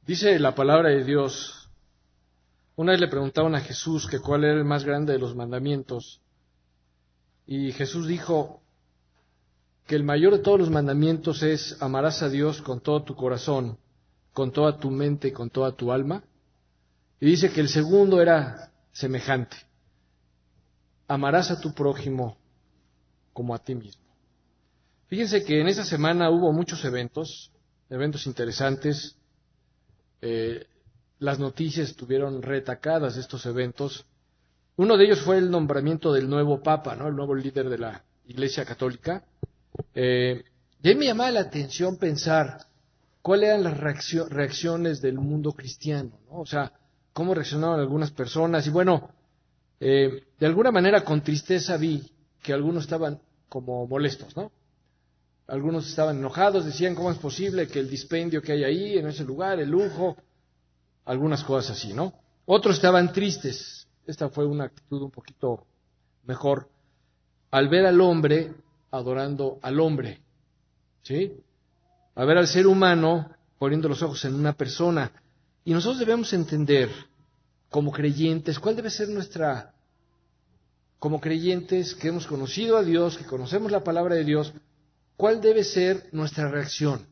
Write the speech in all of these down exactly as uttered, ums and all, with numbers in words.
Dice la palabra de Dios, una vez le preguntaban a Jesús que cuál era el más grande de los mandamientos, y Jesús dijo que el mayor de todos los mandamientos es amarás a Dios con todo tu corazón, con toda tu mente y con toda tu alma, y dice que el segundo era semejante, amarás a tu prójimo como a ti mismo. Fíjense que en esta semana hubo muchos eventos, eventos interesantes. Eh, las noticias estuvieron retacadas de estos eventos. Uno de ellos fue el nombramiento del nuevo Papa, ¿no? El nuevo líder de la Iglesia Católica. Eh, y ahí me llamaba la atención pensar cuáles eran las reaccio- reacciones del mundo cristiano, ¿no? O sea, cómo reaccionaron algunas personas. Y bueno, eh, de alguna manera con tristeza vi que algunos estaban como molestos, ¿no? Algunos estaban enojados, decían cómo es posible que el dispendio que hay ahí, en ese lugar, el lujo, algunas cosas así, ¿no? Otros estaban tristes. Esta fue una actitud un poquito mejor, al ver al hombre adorando al hombre, ¿sí? A ver al ser humano poniendo los ojos en una persona. Y nosotros debemos entender, como creyentes, cuál debe ser nuestra, como creyentes que hemos conocido a Dios, que conocemos la palabra de Dios, ¿cuál debe ser nuestra reacción?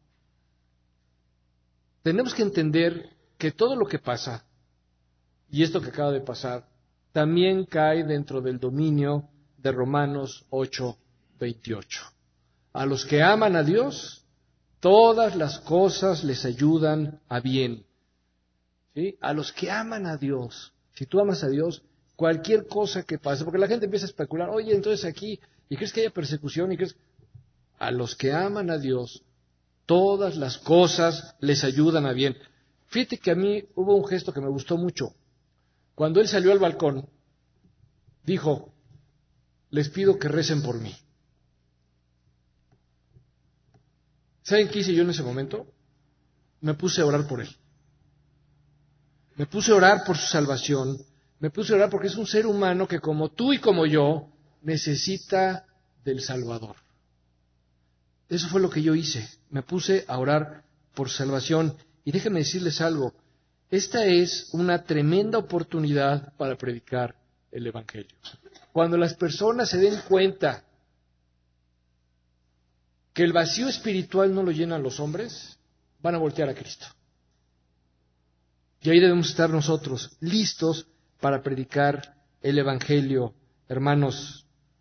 Tenemos que entender que todo lo que pasa, y esto que acaba de pasar, también cae dentro del dominio de Romanos ocho veintiocho. A los que aman a Dios, todas las cosas les ayudan a bien. ¿Sí? A los que aman a Dios, si tú amas a Dios, cualquier cosa que pase, porque la gente empieza a especular, oye, entonces aquí, ¿y crees que haya persecución? ¿Y crees? A los que aman a Dios, todas las cosas les ayudan a bien. Fíjate que a mí hubo un gesto que me gustó mucho. Cuando él salió al balcón, dijo, les pido que recen por mí. ¿Saben qué hice yo en ese momento? Me puse a orar por él. Me puse a orar por su salvación. Me puse a orar porque es un ser humano que como tú y como yo necesita del Salvador. Eso fue lo que yo hice. Me puse a orar por salvación. Y déjenme decirles algo. Esta es una tremenda oportunidad para predicar el Evangelio. Cuando las personas se den cuenta que el vacío espiritual no lo llenan los hombres, van a voltear a Cristo. Y ahí debemos estar nosotros, listos para predicar el Evangelio. Hermanos,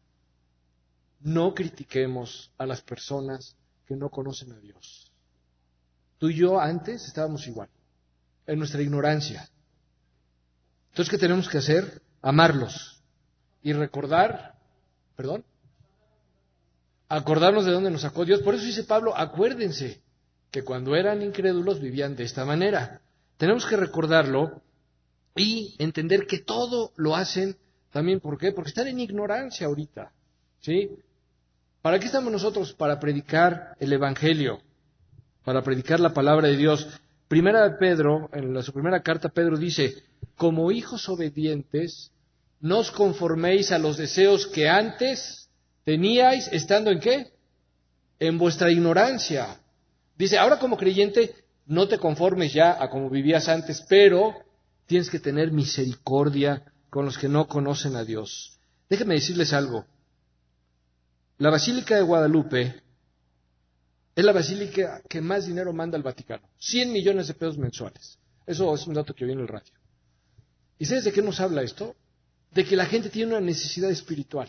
no critiquemos a las personas que no conocen a Dios. Tú y yo antes estábamos igual, en nuestra ignorancia. Entonces, ¿qué tenemos que hacer? Amarlos y recordar, perdón, acordarnos de dónde nos sacó Dios. Por eso dice Pablo, acuérdense que cuando eran incrédulos vivían de esta manera. Tenemos que recordarlo y entender que todo lo hacen también, ¿por qué? Porque están en ignorancia ahorita, ¿sí? ¿Para qué estamos nosotros? Para predicar el Evangelio, para predicar la palabra de Dios. Primera de Pedro, en la, su primera carta, Pedro dice, como hijos obedientes, no os conforméis a los deseos que antes teníais, estando en qué? En vuestra ignorancia. Dice, ahora como creyente, no te conformes ya a como vivías antes, pero tienes que tener misericordia con los que no conocen a Dios. Déjenme decirles algo. La Basílica de Guadalupe es la basílica que más dinero manda al Vaticano. cien millones de pesos mensuales. Eso es un dato que vi en el radio. ¿Y sabes de qué nos habla esto? De que la gente tiene una necesidad espiritual.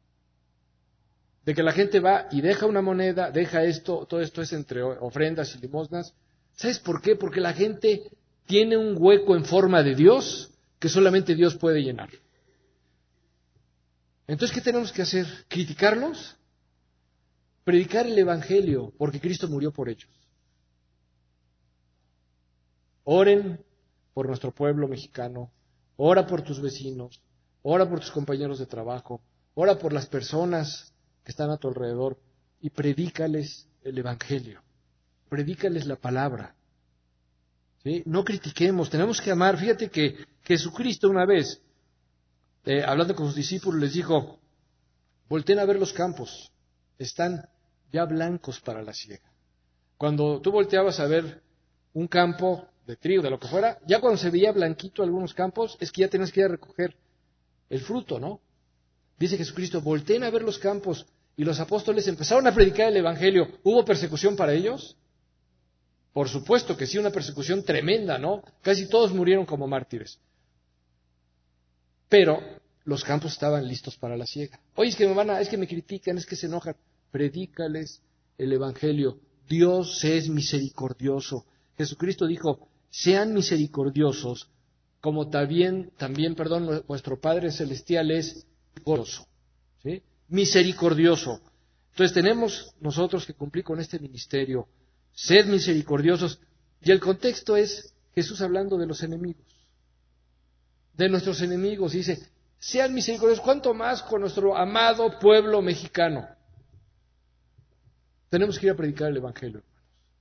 De que la gente va y deja una moneda, deja esto, todo esto es entre ofrendas y limosnas. ¿Sabes por qué? Porque la gente tiene un hueco en forma de Dios que solamente Dios puede llenar. Entonces, ¿qué tenemos que hacer? ¿Criticarlos? Predicar el Evangelio, porque Cristo murió por ellos. Oren por nuestro pueblo mexicano, ora por tus vecinos, ora por tus compañeros de trabajo, ora por las personas que están a tu alrededor y predícales el Evangelio, predícales la palabra. ¿Sí? No critiquemos, tenemos que amar. Fíjate que Jesucristo una vez, eh, hablando con sus discípulos, les dijo, volteen a ver los campos, están ya blancos para la siega. Cuando tú volteabas a ver un campo, de trigo, de lo que fuera, ya cuando se veía blanquito algunos campos, es que ya tenías que ir a recoger el fruto, ¿no? Dice Jesucristo, volteen a ver los campos, y los apóstoles empezaron a predicar el Evangelio. ¿Hubo persecución para ellos? Por supuesto que sí, una persecución tremenda, ¿no? Casi todos murieron como mártires. Pero los campos estaban listos para la siega. Oye, es que me van a, es que me critican, es que se enojan. Predícales el Evangelio. Dios es misericordioso. Jesucristo dijo, sean misericordiosos, como también, también, perdón, vuestro Padre Celestial es misericordioso. ¿Sí? Misericordioso. Entonces tenemos nosotros que cumplir con este ministerio. Sed misericordiosos. Y el contexto es Jesús hablando de los enemigos. De nuestros enemigos. Dice, sean misericordiosos. ¿Cuánto más con nuestro amado pueblo mexicano? Tenemos que ir a predicar el Evangelio, hermanos.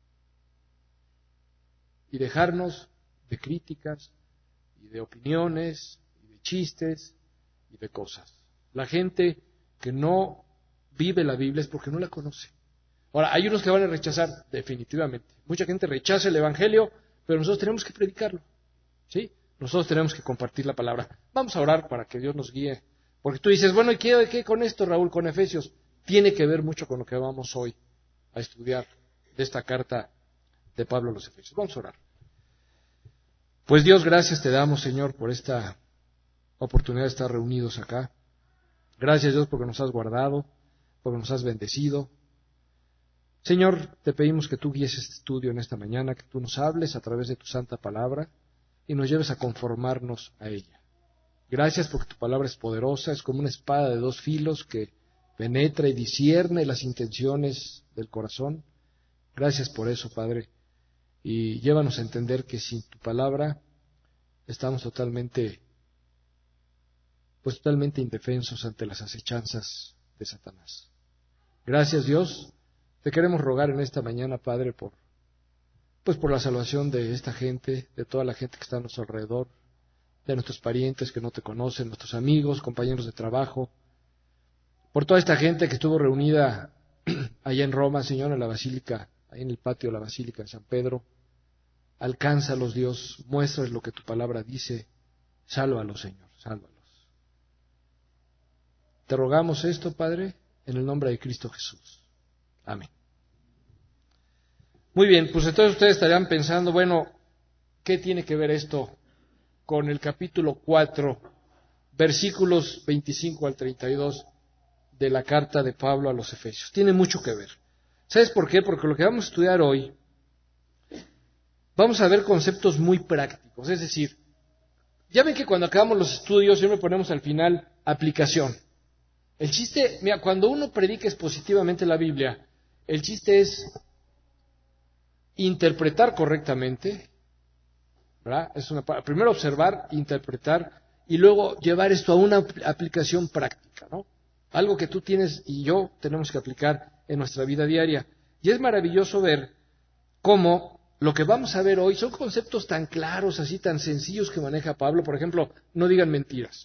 Y dejarnos de críticas, y de opiniones, y de chistes, y de cosas. La gente que no vive la Biblia es porque no la conoce. Ahora, hay unos que van a rechazar, definitivamente. Mucha gente rechaza el Evangelio, pero nosotros tenemos que predicarlo. ¿Sí? Nosotros tenemos que compartir la palabra. Vamos a orar para que Dios nos guíe. Porque tú dices, bueno, ¿y qué, qué con esto, Raúl, con Efesios? Tiene que ver mucho con lo que vamos hoy a estudiar de esta carta de Pablo a los Efesios. Vamos a orar. Pues Dios, gracias te damos, Señor, por esta oportunidad de estar reunidos acá. Gracias, Dios, porque nos has guardado, porque nos has bendecido. Señor, te pedimos que tú guíes este estudio en esta mañana, que tú nos hables a través de tu santa palabra y nos lleves a conformarnos a ella. Gracias porque tu palabra es poderosa, es como una espada de dos filos que penetra y discierne las intenciones del corazón. Gracias por eso, Padre, y llévanos a entender que sin tu palabra estamos totalmente, pues totalmente indefensos ante las acechanzas de Satanás. Gracias, Dios. Te queremos rogar en esta mañana, Padre, por, pues por la salvación de esta gente, de toda la gente que está a nuestro alrededor, de nuestros parientes que no te conocen, nuestros amigos, compañeros de trabajo, por toda esta gente que estuvo reunida allá en Roma, Señor, en la Basílica, ahí en el patio de la Basílica de San Pedro. Alcánzalos, Dios, muéstrales lo que tu palabra dice, sálvalos, Señor, sálvalos. Te rogamos esto, Padre, en el nombre de Cristo Jesús. Amén. Muy bien, pues entonces ustedes estarían pensando, bueno, ¿qué tiene que ver esto con el capítulo cuatro, versículos veinticinco al treinta y dos de la carta de Pablo a los Efesios? Tiene mucho que ver. ¿Sabes por qué? Porque lo que vamos a estudiar hoy, vamos a ver conceptos muy prácticos. Es decir, ya ven que cuando acabamos los estudios siempre ponemos al final aplicación. El chiste, mira, cuando uno predica expositivamente la Biblia, el chiste es interpretar correctamente, ¿verdad? Es una, primero observar, interpretar y luego llevar esto a una aplicación práctica, ¿no? Algo que tú tienes y yo tenemos que aplicar en nuestra vida diaria. Y es maravilloso ver cómo lo que vamos a ver hoy son conceptos tan claros, así tan sencillos que maneja Pablo. Por ejemplo, no digan mentiras.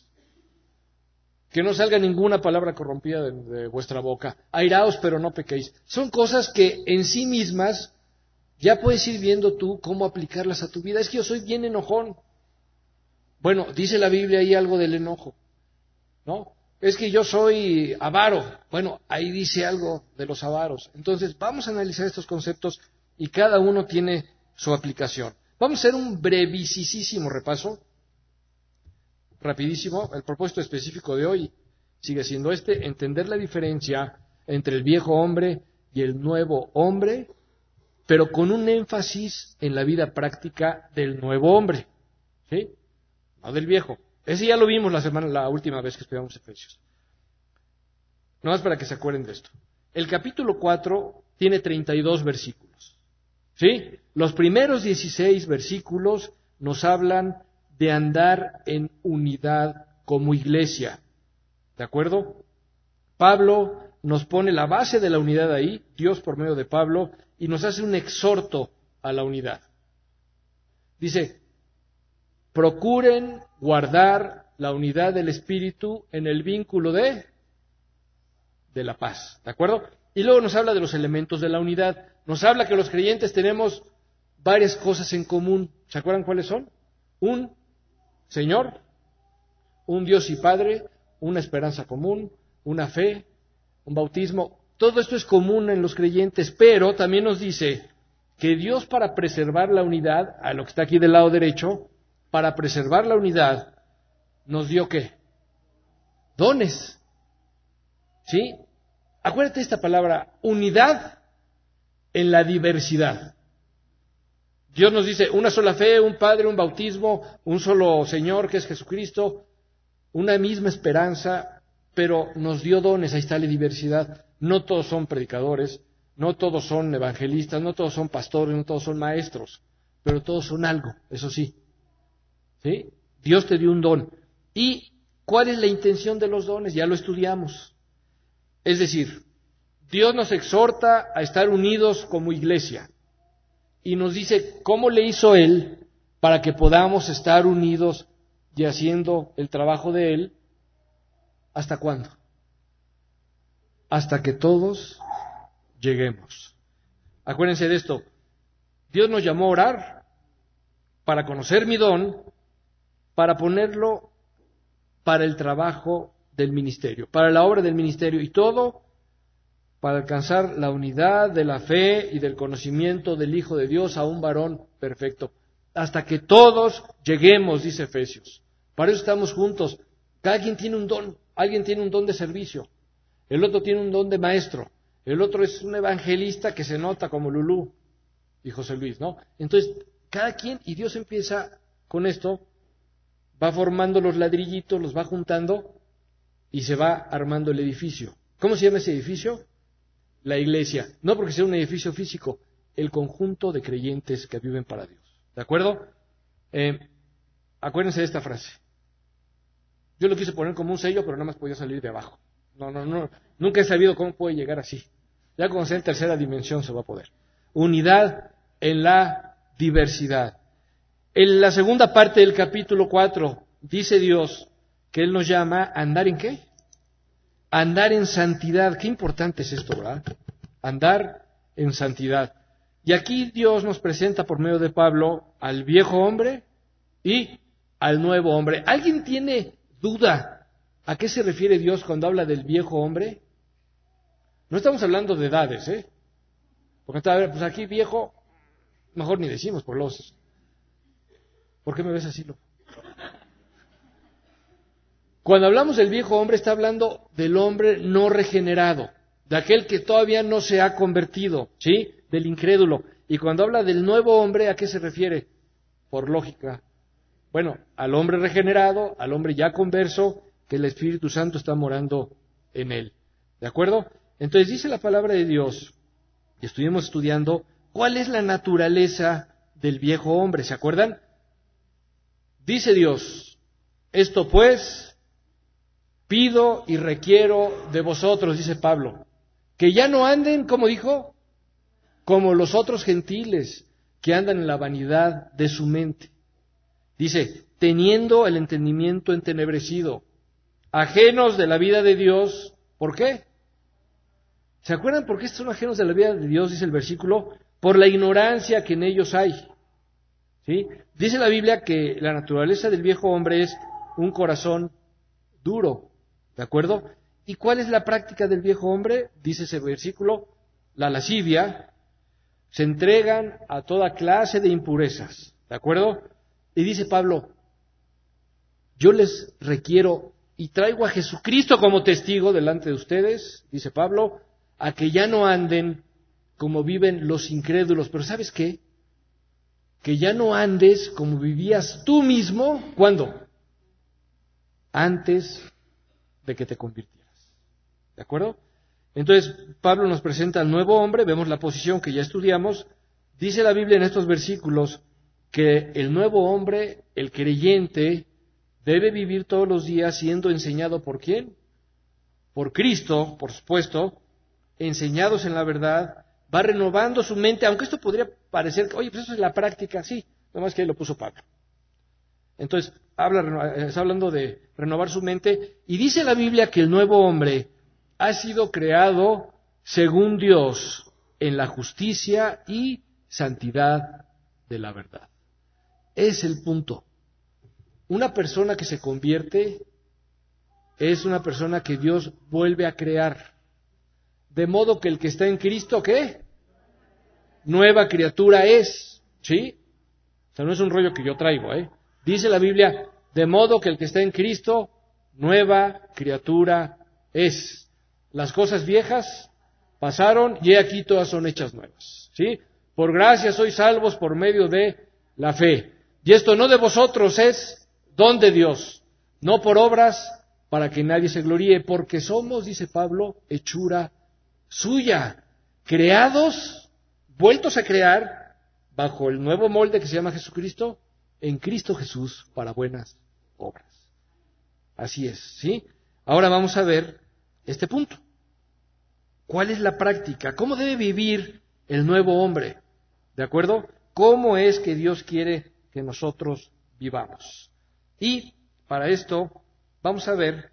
Que no salga ninguna palabra corrompida de, de vuestra boca. Airaos, pero no pequéis. Son cosas que en sí mismas ya puedes ir viendo tú cómo aplicarlas a tu vida. Es que yo soy bien enojón. Bueno, dice la Biblia ahí algo del enojo, ¿no? Es que yo soy avaro. Bueno, ahí dice algo de los avaros. Entonces, vamos a analizar estos conceptos y cada uno tiene su aplicación. Vamos a hacer un brevísimo repaso, rapidísimo. El propósito específico de hoy sigue siendo este: entender la diferencia entre el viejo hombre y el nuevo hombre, pero con un énfasis en la vida práctica del nuevo hombre, ¿sí? No del viejo. Ese ya lo vimos la semana, la última vez que estudiamos Efesios. No más para que se acuerden de esto. El capítulo cuatro tiene treinta y dos versículos, ¿sí? Los primeros dieciséis versículos nos hablan de andar en unidad como iglesia, ¿de acuerdo? Pablo nos pone la base de la unidad ahí, Dios por medio de Pablo, y nos hace un exhorto a la unidad. Dice, procuren guardar la unidad del Espíritu en el vínculo de, de la paz, ¿de acuerdo? Y luego nos habla de los elementos de la unidad. Nos habla que los creyentes tenemos varias cosas en común. ¿Se acuerdan cuáles son? Un Señor, un Dios y Padre, una esperanza común, una fe, un bautismo. Todo esto es común en los creyentes, pero también nos dice que Dios, para preservar la unidad, a lo que está aquí del lado derecho, para preservar la unidad, nos dio ¿qué? Dones. ¿Sí? Acuérdate de esta palabra, unidad en la diversidad. Dios nos dice una sola fe, un Padre, un bautismo, un solo Señor que es Jesucristo, una misma esperanza, pero nos dio dones, ahí está la diversidad. No todos son predicadores, no todos son evangelistas, no todos son pastores, no todos son maestros, pero todos son algo, eso sí. ¿Sí? Dios te dio un don. ¿Y cuál es la intención de los dones? Ya lo estudiamos. Es decir, Dios nos exhorta a estar unidos como iglesia y nos dice cómo le hizo Él para que podamos estar unidos y haciendo el trabajo de Él. ¿Hasta cuándo? Hasta que todos lleguemos. Acuérdense de esto. Dios nos llamó a orar para conocer mi don, para ponerlo para el trabajo del ministerio, para la obra del ministerio, y todo para alcanzar la unidad de la fe y del conocimiento del Hijo de Dios a un varón perfecto, hasta que todos lleguemos, dice Efesios. Para eso estamos juntos. Cada quien tiene un don. Alguien tiene un don de servicio, el otro tiene un don de maestro, el otro es un evangelista que se nota como Lulú y José Luis, ¿no? Entonces, cada quien, y Dios empieza con esto, va formando los ladrillitos, los va juntando y se va armando el edificio. ¿Cómo se llama ese edificio? La iglesia. No porque sea un edificio físico, el conjunto de creyentes que viven para Dios. ¿De acuerdo? Eh, acuérdense de esta frase. Yo lo quise poner como un sello, pero nada más podía salir de abajo. No, no, no. Nunca he sabido cómo puede llegar así. Ya cuando sea en tercera dimensión se va a poder. Unidad en la diversidad. En la segunda parte del capítulo cuatro, dice Dios que Él nos llama a andar en ¿qué? Andar en santidad. Qué importante es esto, ¿verdad? Andar en santidad. Y aquí Dios nos presenta por medio de Pablo al viejo hombre y al nuevo hombre. ¿Alguien tiene duda a qué se refiere Dios cuando habla del viejo hombre? No estamos hablando de edades, ¿eh? Porque pues aquí viejo, mejor ni decimos por los... ¿Por qué me ves así, loco? Cuando hablamos del viejo hombre, está hablando del hombre no regenerado, de aquel que todavía no se ha convertido, ¿sí? Del incrédulo. Y cuando habla del nuevo hombre, ¿a qué se refiere? Por lógica. Bueno, al hombre regenerado, al hombre ya converso, que el Espíritu Santo está morando en él. ¿De acuerdo? Entonces dice la palabra de Dios, y estuvimos estudiando, ¿cuál es la naturaleza del viejo hombre? ¿Se acuerdan? Dice Dios, esto pues pido y requiero de vosotros, dice Pablo, que ya no anden, como dijo, como los otros gentiles que andan en la vanidad de su mente. Dice, teniendo el entendimiento entenebrecido, ajenos de la vida de Dios. ¿Por qué? ¿Se acuerdan por qué son ajenos de la vida de Dios? Dice el versículo, por la ignorancia que en ellos hay. ¿Sí? Dice la Biblia que la naturaleza del viejo hombre es un corazón duro. ¿De acuerdo? ¿Y cuál es la práctica del viejo hombre? Dice ese versículo, la lascivia, se entregan a toda clase de impurezas. ¿De acuerdo? Y dice Pablo, yo les requiero y traigo a Jesucristo como testigo delante de ustedes, dice Pablo, a que ya no anden como viven los incrédulos. Pero ¿sabes qué? Que ya no andes como vivías tú mismo. ¿Cuándo? Antes de que te convirtieras. ¿De acuerdo? Entonces, Pablo nos presenta al nuevo hombre, vemos la posición que ya estudiamos. Dice la Biblia en estos versículos que el nuevo hombre, el creyente, debe vivir todos los días siendo enseñado ¿por quién? Por Cristo, por supuesto, enseñados en la verdad, va renovando su mente, aunque esto podría parecer, oye, pues eso es la práctica, sí, nomás que ahí lo puso Pablo. Entonces, habla, está hablando de renovar su mente, y dice la Biblia que el nuevo hombre ha sido creado según Dios en la justicia y santidad de la verdad. Es el punto. Una persona que se convierte es una persona que Dios vuelve a crear. De modo que el que está en Cristo, ¿qué? Nueva criatura es. ¿Sí? O sea, no es un rollo que yo traigo, ¿eh? Dice la Biblia, de modo que el que está en Cristo, nueva criatura es. Las cosas viejas pasaron y he aquí todas son hechas nuevas. ¿Sí? Por gracia sois salvos por medio de la fe. Y esto no de vosotros es don de Dios, no por obras para que nadie se gloríe, porque somos, dice Pablo, hechura suya, creados, vueltos a crear, bajo el nuevo molde que se llama Jesucristo, en Cristo Jesús para buenas obras. Así es, ¿sí? Ahora vamos a ver este punto. ¿Cuál es la práctica? ¿Cómo debe vivir el nuevo hombre? ¿De acuerdo? ¿Cómo es que Dios quiere que nosotros vivamos? Y para esto vamos a ver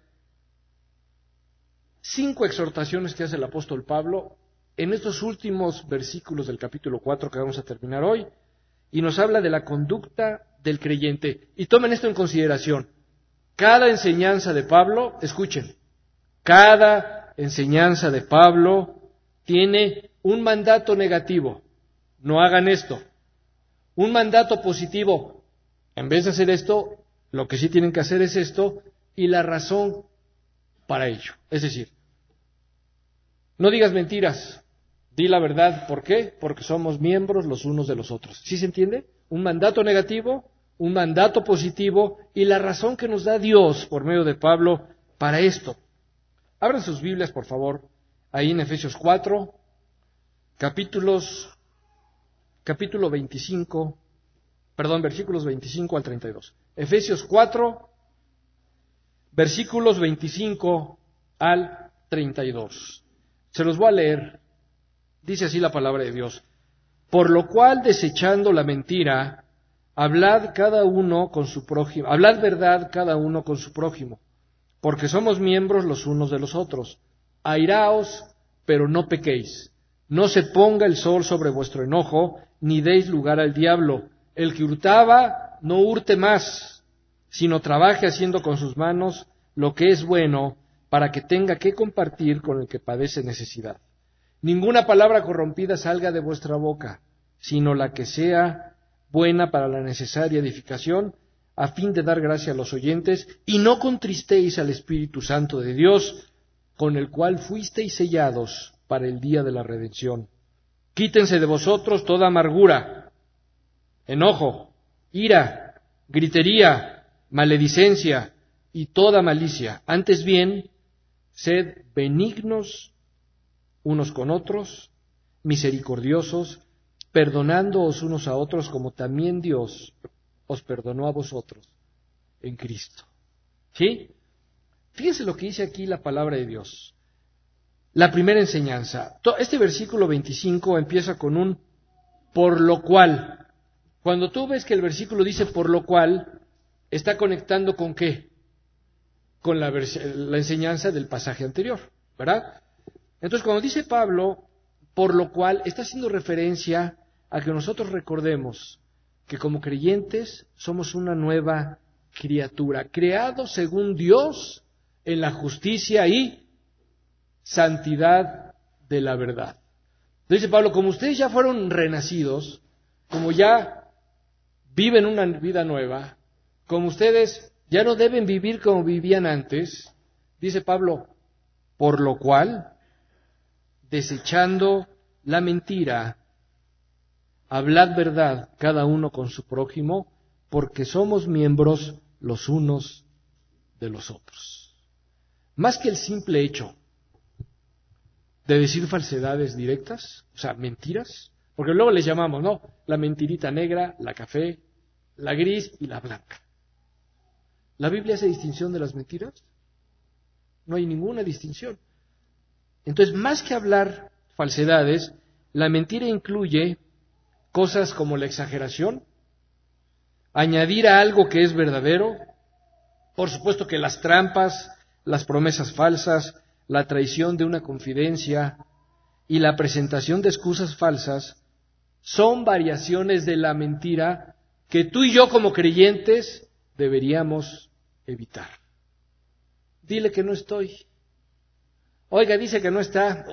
cinco exhortaciones que hace el apóstol Pablo en estos últimos versículos del capítulo cuatro que vamos a terminar hoy, y nos habla de la conducta del creyente. Y tomen esto en consideración. Cada enseñanza de Pablo, escuchen, cada enseñanza de Pablo tiene un mandato negativo. No hagan esto. Un mandato positivo. En vez de hacer esto, lo que sí tienen que hacer es esto, y la razón para ello. Es decir, no digas mentiras, di la verdad. ¿Por qué? Porque somos miembros los unos de los otros. ¿Sí se entiende? Un mandato negativo, un mandato positivo, y la razón que nos da Dios por medio de Pablo para esto. Abran sus Biblias, por favor, ahí en Efesios cuatro, capítulos, capítulo veinticinco, perdón, versículos veinticinco al treinta y dos. Efesios cuatro, versículos veinticinco al treinta y dos. Se los voy a leer. Dice así la palabra de Dios. Por lo cual, desechando la mentira, hablad cada uno con su prójimo, hablad verdad cada uno con su prójimo, porque somos miembros los unos de los otros. Airaos, pero no pequéis. No se ponga el sol sobre vuestro enojo, ni deis lugar al diablo. El que hurtaba, no hurte más, sino trabaje haciendo con sus manos lo que es bueno, para que tenga que compartir con el que padece necesidad. Ninguna palabra corrompida salga de vuestra boca, sino la que sea buena para la necesaria edificación, a fin de dar gracia a los oyentes, y no contristéis al Espíritu Santo de Dios, con el cual fuisteis sellados para el día de la redención. Quítense de vosotros toda amargura, enojo, ira, gritería, maledicencia y toda malicia. Antes bien, sed benignos unos con otros, misericordiosos, perdonándoos unos a otros como también Dios os perdonó a vosotros en Cristo. ¿Sí? Fíjense lo que dice aquí la palabra de Dios. La primera enseñanza. Este versículo veinticinco empieza con un por lo cual. Cuando tú ves que el versículo dice por lo cual, está conectando con ¿qué? Con la, la enseñanza del pasaje anterior, ¿verdad? Entonces, cuando dice Pablo, por lo cual, está haciendo referencia a que nosotros recordemos que como creyentes somos una nueva criatura, creados según Dios en la justicia y santidad de la verdad. Entonces dice Pablo, como ustedes ya fueron renacidos, como ya viven una vida nueva, como ustedes ya no deben vivir como vivían antes, dice Pablo, por lo cual, desechando la mentira, hablad verdad cada uno con su prójimo, porque somos miembros los unos de los otros. Más que el simple hecho de decir falsedades directas, o sea, mentiras, porque luego les llamamos, ¿no? La mentirita negra, la café, la gris y la blanca. ¿La Biblia hace distinción de las mentiras? No hay ninguna distinción. Entonces, más que hablar falsedades, la mentira incluye cosas como la exageración, añadir a algo que es verdadero, por supuesto que las trampas, las promesas falsas, la traición de una confidencia y la presentación de excusas falsas son variaciones de la mentira que tú y yo como creyentes deberíamos evitar. Dile que no estoy. Oiga, dice que no está.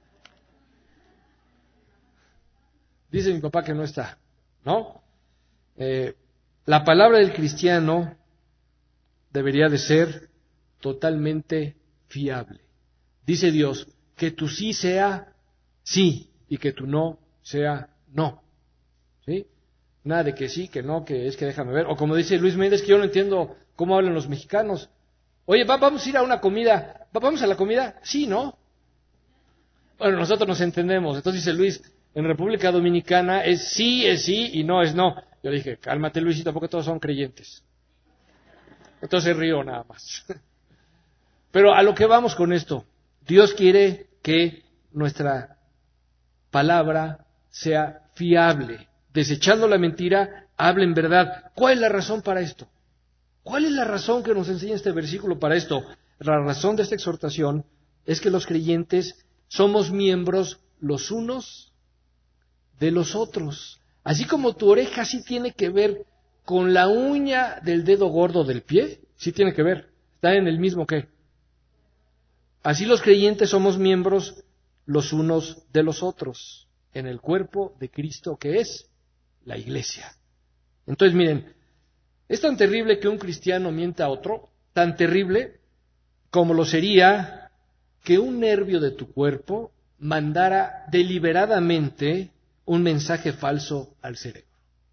Dice mi papá que no está, ¿no? Eh, la palabra del cristiano debería de ser totalmente fiable. Dice Dios, que tu sí sea sí y que tu no sea no. ¿Sí? Nada de que sí, que no, que es que déjame ver. O como dice Luis Méndez, que yo no entiendo cómo hablan los mexicanos. Oye, va, vamos a ir a una comida. ¿Va, ¿Vamos a la comida? Sí, ¿no? Bueno, nosotros nos entendemos. Entonces dice Luis, en República Dominicana es sí, es sí y no es no. Yo dije, cálmate Luisito, porque todos son creyentes. Entonces río nada más. Pero a lo que vamos con esto, Dios quiere que nuestra palabra sea fiable. Desechando la mentira, hable en verdad. ¿Cuál es la razón para esto? ¿Cuál es la razón que nos enseña este versículo para esto? La razón de esta exhortación es que los creyentes somos miembros los unos de los otros. Así como tu oreja sí tiene que ver con la uña del dedo gordo del pie, sí tiene que ver. Está en el mismo qué. Así los creyentes somos miembros los unos de los otros en el cuerpo de Cristo que es la iglesia. Entonces miren, es tan terrible que un cristiano mienta a otro, tan terrible como lo sería que un nervio de tu cuerpo mandara deliberadamente un mensaje falso al cerebro.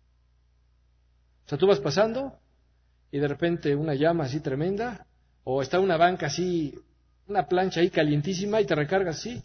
O sea, tú vas pasando y de repente una llama así tremenda, o está una banca así, una plancha ahí calientísima y te recargas así.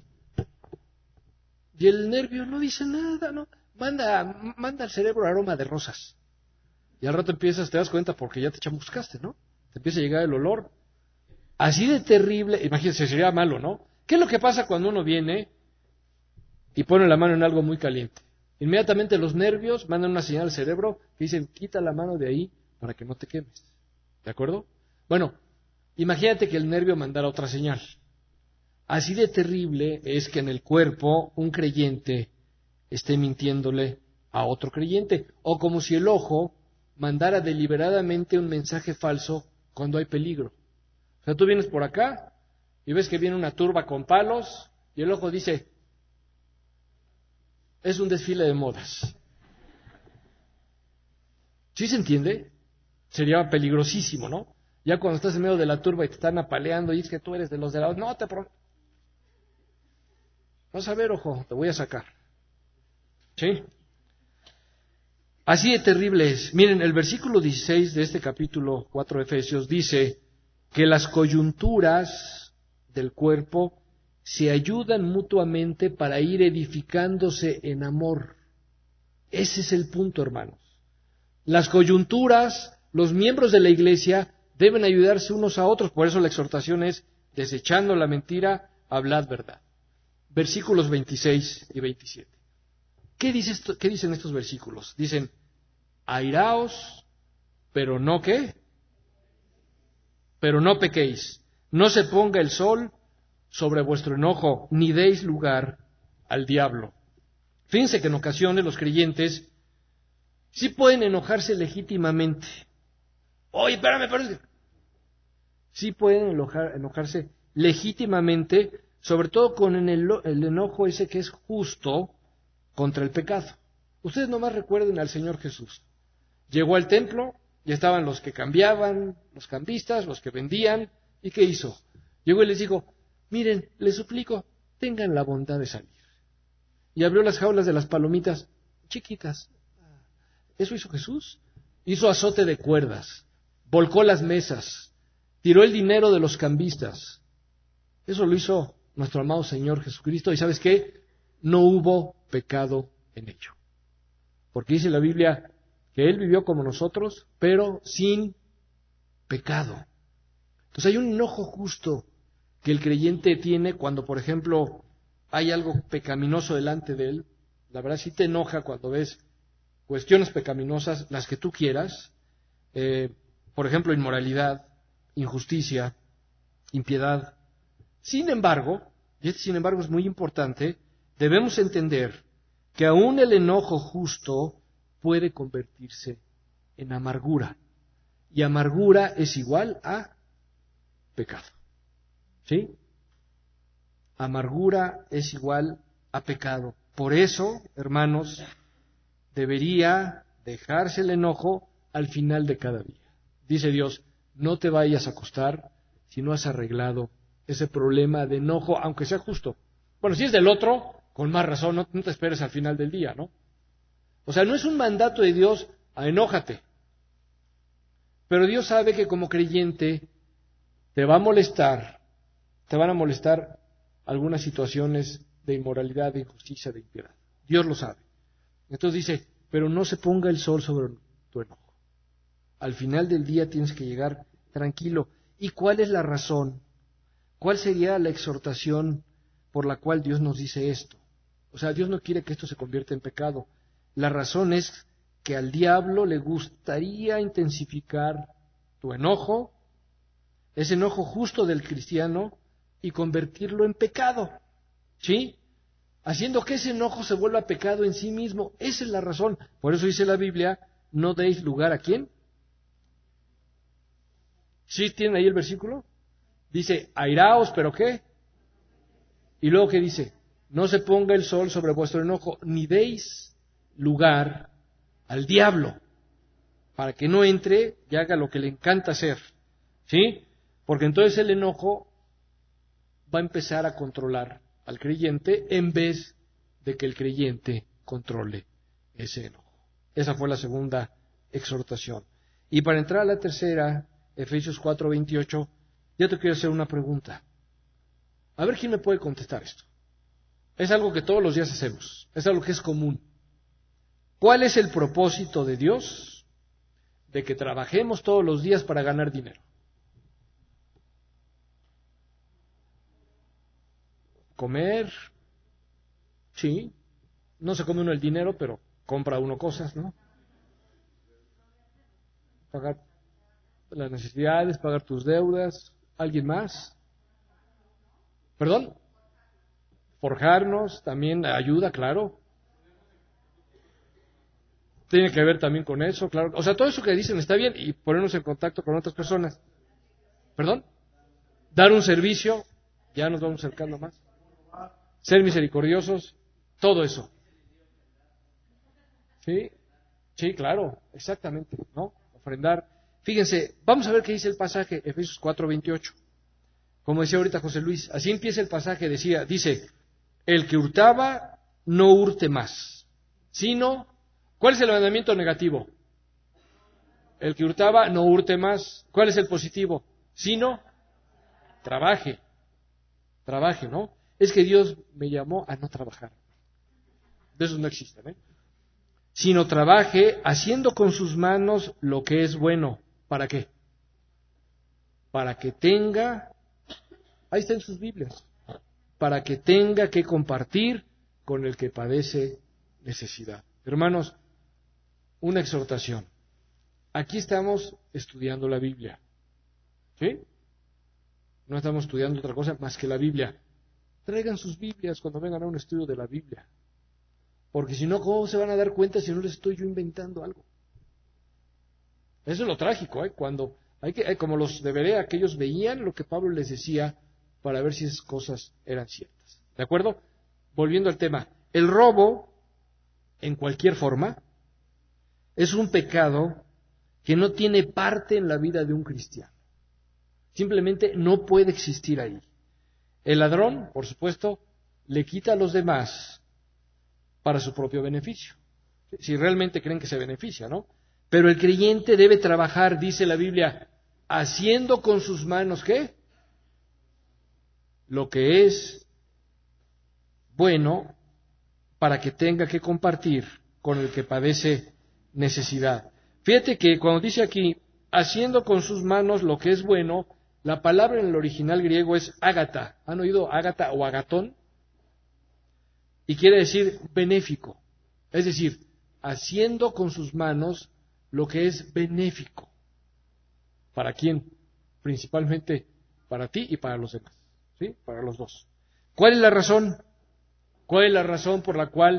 Y el nervio no dice nada, ¿no? Manda, manda al cerebro aroma de rosas. Y al rato empiezas, te das cuenta porque ya te chamuscaste, ¿no? Te empieza a llegar el olor. Así de terrible, imagínense, sería malo, ¿no? ¿Qué es lo que pasa cuando uno viene y pone la mano en algo muy caliente? Inmediatamente los nervios mandan una señal al cerebro que dicen, quita la mano de ahí para que no te quemes. ¿De acuerdo? Bueno, imagínate que el nervio mandara otra señal. Así de terrible es que en el cuerpo un creyente esté mintiéndole a otro creyente. O como si el ojo mandara deliberadamente un mensaje falso cuando hay peligro. O sea, tú vienes por acá y ves que viene una turba con palos y el ojo dice, es un desfile de modas. ¿Sí se entiende? Sería peligrosísimo, ¿no? Ya cuando estás en medio de la turba y te están apaleando y es que tú eres de los de la... No, te... Pro... Vas a ver, ojo, te voy a sacar. ¿Sí? Así de terrible es. Miren, el versículo dieciséis de este capítulo cuatro de Efesios dice que las coyunturas del cuerpo se ayudan mutuamente para ir edificándose en amor. Ese es el punto, hermanos. Las coyunturas, los miembros de la iglesia deben ayudarse unos a otros. Por eso la exhortación es, desechando la mentira, hablad verdad. Versículos veintiséis y veintisiete. ¿Qué, dice esto, ¿Qué dicen estos versículos? Dicen, airaos, pero no qué, pero no pequéis. No se ponga el sol sobre vuestro enojo, ni deis lugar al diablo. Fíjense que en ocasiones los creyentes sí pueden enojarse legítimamente. Oye, espérame, espérame. Sí pueden enojar, enojarse legítimamente, sobre todo con el, el enojo ese que es justo contra el pecado. Ustedes nomás recuerden al Señor Jesús. Llegó al templo y estaban los que cambiaban, los cambistas, los que vendían. ¿Y qué hizo? Llegó y les dijo, miren, les suplico, tengan la bondad de salir. Y abrió las jaulas de las palomitas chiquitas. ¿Eso hizo Jesús? Hizo azote de cuerdas, volcó las mesas, tiró el dinero de los cambistas. Eso lo hizo nuestro amado Señor Jesucristo. ¿Y sabes qué? No hubo pecado en ello. Porque dice la Biblia que Él vivió como nosotros, pero sin pecado. Entonces hay un enojo justo que el creyente tiene cuando, por ejemplo, hay algo pecaminoso delante de él. La verdad sí te enoja cuando ves cuestiones pecaminosas, las que tú quieras, eh, por ejemplo, inmoralidad, injusticia, impiedad. Sin embargo, y este sin embargo es muy importante, debemos entender que aún el enojo justo puede convertirse en amargura. Y amargura es igual a pecado. ¿Sí? Amargura es igual a pecado. Por eso, hermanos, debería dejarse el enojo al final de cada día. Dice Dios, no te vayas a acostar si no has arreglado ese problema de enojo, aunque sea justo. Bueno, si es del otro, con más razón, no, no te esperes al final del día, ¿no? O sea, no es un mandato de Dios a enójate. Pero Dios sabe que como creyente te va a molestar, te van a molestar algunas situaciones de inmoralidad, de injusticia, de impiedad. Dios lo sabe. Entonces dice, pero no se ponga el sol sobre tu enojo. Al final del día tienes que llegar tranquilo. ¿Y cuál es la razón? ¿Cuál sería la exhortación por la cual Dios nos dice esto? O sea, Dios no quiere que esto se convierta en pecado. La razón es que al diablo le gustaría intensificar tu enojo, ese enojo justo del cristiano, y convertirlo en pecado. ¿Sí? Haciendo que ese enojo se vuelva pecado en sí mismo. Esa es la razón. Por eso dice la Biblia, no deis lugar a ¿quién? ¿Sí tienen ahí el versículo? Dice, airaos, ¿pero qué? Y luego ¿qué dice? No se ponga el sol sobre vuestro enojo, ni deis lugar al diablo, para que no entre y haga lo que le encanta hacer. ¿Sí? Porque entonces el enojo va a empezar a controlar al creyente en vez de que el creyente controle ese enojo. Esa fue la segunda exhortación. Y para entrar a la tercera, Efesios cuatro veintiocho, yo te quiero hacer una pregunta. A ver quién me puede contestar esto. Es algo que todos los días hacemos, es algo que es común. ¿Cuál es el propósito de Dios de que trabajemos todos los días para ganar dinero? Comer, sí, no se come uno el dinero, pero compra uno cosas, ¿no? Pagar las necesidades, pagar tus deudas, ¿alguien más? ¿Perdón? Forjarnos también ayuda, claro. Tiene que ver también con eso, claro. O sea, todo eso que dicen está bien y ponernos en contacto con otras personas. ¿Perdón? Dar un servicio, ya nos vamos acercando más. Ser misericordiosos, todo eso. ¿Sí? Sí, claro, exactamente, ¿no? Ofrendar. Fíjense, vamos a ver qué dice el pasaje, Efesios cuatro veintiocho. Como decía ahorita José Luis, así empieza el pasaje, decía, dice, el que hurtaba, no hurte más, sino, ¿cuál es el mandamiento negativo? El que hurtaba, no hurte más. ¿Cuál es el positivo? Sino, trabaje, trabaje, ¿no? Es que Dios me llamó a no trabajar. De esos no existen, ¿eh? Sino trabaje haciendo con sus manos lo que es bueno. ¿Para qué? Para que tenga, ahí está en sus Biblias, para que tenga que compartir con el que padece necesidad. Hermanos, una exhortación. Aquí estamos estudiando la Biblia, ¿sí? No estamos estudiando otra cosa más que la Biblia. Traigan sus Biblias cuando vengan a un estudio de la Biblia. Porque si no, ¿cómo se van a dar cuenta si no les estoy yo inventando algo? Eso es lo trágico, ¿eh? Cuando hay que, como los de Berea, que ellos veían lo que Pablo les decía para ver si esas cosas eran ciertas. ¿De acuerdo? Volviendo al tema, el robo, en cualquier forma, es un pecado que no tiene parte en la vida de un cristiano. Simplemente no puede existir ahí. El ladrón, por supuesto, le quita a los demás para su propio beneficio. Si realmente creen que se beneficia, ¿no? Pero el creyente debe trabajar, dice la Biblia, haciendo con sus manos, ¿qué? Lo que es bueno para que tenga que compartir con el que padece necesidad. Fíjate que cuando dice aquí, haciendo con sus manos lo que es bueno, la palabra en el original griego es ágata. ¿Han oído ágata o agatón? Y quiere decir benéfico. Es decir, haciendo con sus manos lo que es benéfico. ¿Para quién? Principalmente para ti y para los demás. ¿Sí? Para los dos. ¿Cuál es la razón? ¿Cuál es la razón por la cual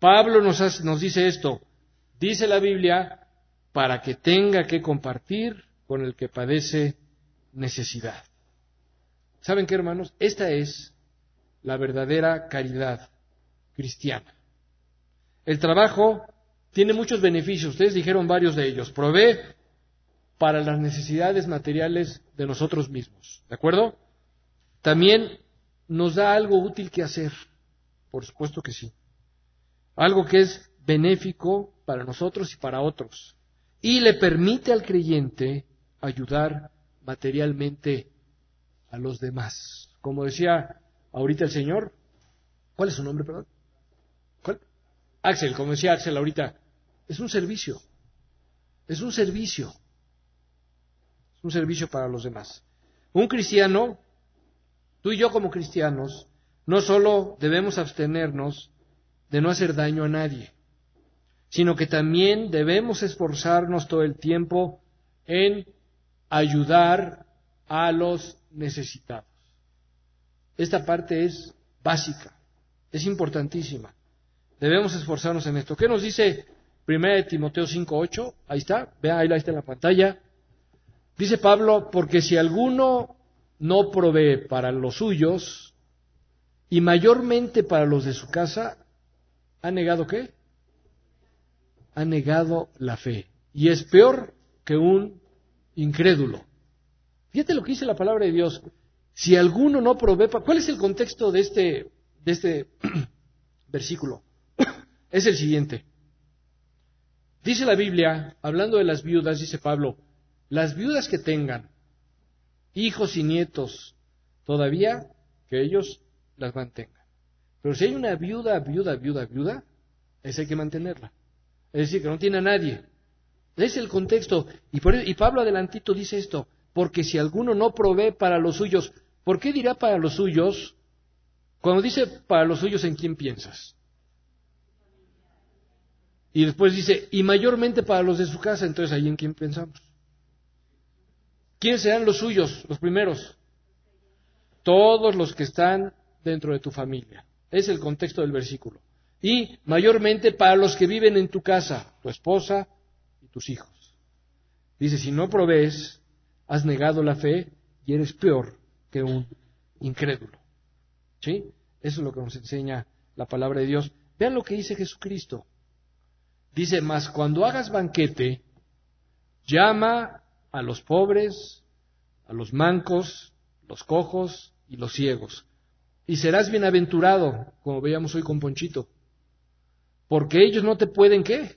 Pablo nos, hace, nos dice esto, dice la Biblia, para que tenga que compartir con el que padece necesidad. ¿Saben qué, hermanos? Esta es la verdadera caridad cristiana. El trabajo tiene muchos beneficios, ustedes dijeron varios de ellos. Provee para las necesidades materiales de nosotros mismos, ¿de acuerdo? También nos da algo útil que hacer, por supuesto que sí. Algo que es benéfico para nosotros y para otros. Y le permite al creyente ayudar materialmente a los demás. Como decía ahorita el Señor, ¿cuál es su nombre, perdón? ¿Cuál? Axel, como decía Axel ahorita, es un servicio. Es un servicio. Es un servicio para los demás. Un cristiano, tú y yo como cristianos, no solo debemos abstenernos de no hacer daño a nadie, sino que también debemos esforzarnos todo el tiempo en ayudar a los necesitados. Esta parte es básica, es importantísima. Debemos esforzarnos en esto. ¿Qué nos dice primera de Timoteo cinco ocho? Ahí está, vean, ahí está en la pantalla. Dice Pablo, porque si alguno no provee para los suyos, y mayormente para los de su casa, ¿ha negado qué? Ha negado la fe. Y es peor que un incrédulo. Fíjate lo que dice la palabra de Dios. Si alguno no provee, ¿cuál es el contexto de este, de este versículo? Es el siguiente. Dice la Biblia, hablando de las viudas, dice Pablo, las viudas que tengan hijos y nietos, todavía que ellos las mantengan. Pero si hay una viuda, viuda, viuda, viuda, esa hay que mantenerla. Es decir, que no tiene a nadie. Ese es el contexto. Y, por, y Pablo adelantito dice esto, porque si alguno no provee para los suyos, ¿por qué dirá para los suyos? Cuando dice para los suyos, ¿en quién piensas? Y después dice, y mayormente para los de su casa, entonces ¿ahí en quién pensamos? ¿Quiénes serán los suyos, los primeros? Todos los que están dentro de tu familia. Es el contexto del versículo. Y mayormente para los que viven en tu casa, tu esposa y tus hijos. Dice, si no provees, has negado la fe y eres peor que un incrédulo. ¿Sí? Eso es lo que nos enseña la palabra de Dios. Vean lo que dice Jesucristo. Dice, mas cuando hagas banquete, llama a los pobres, a los mancos, los cojos y los ciegos. Y serás bienaventurado, como veíamos hoy con Ponchito. Porque ellos no te pueden, ¿qué?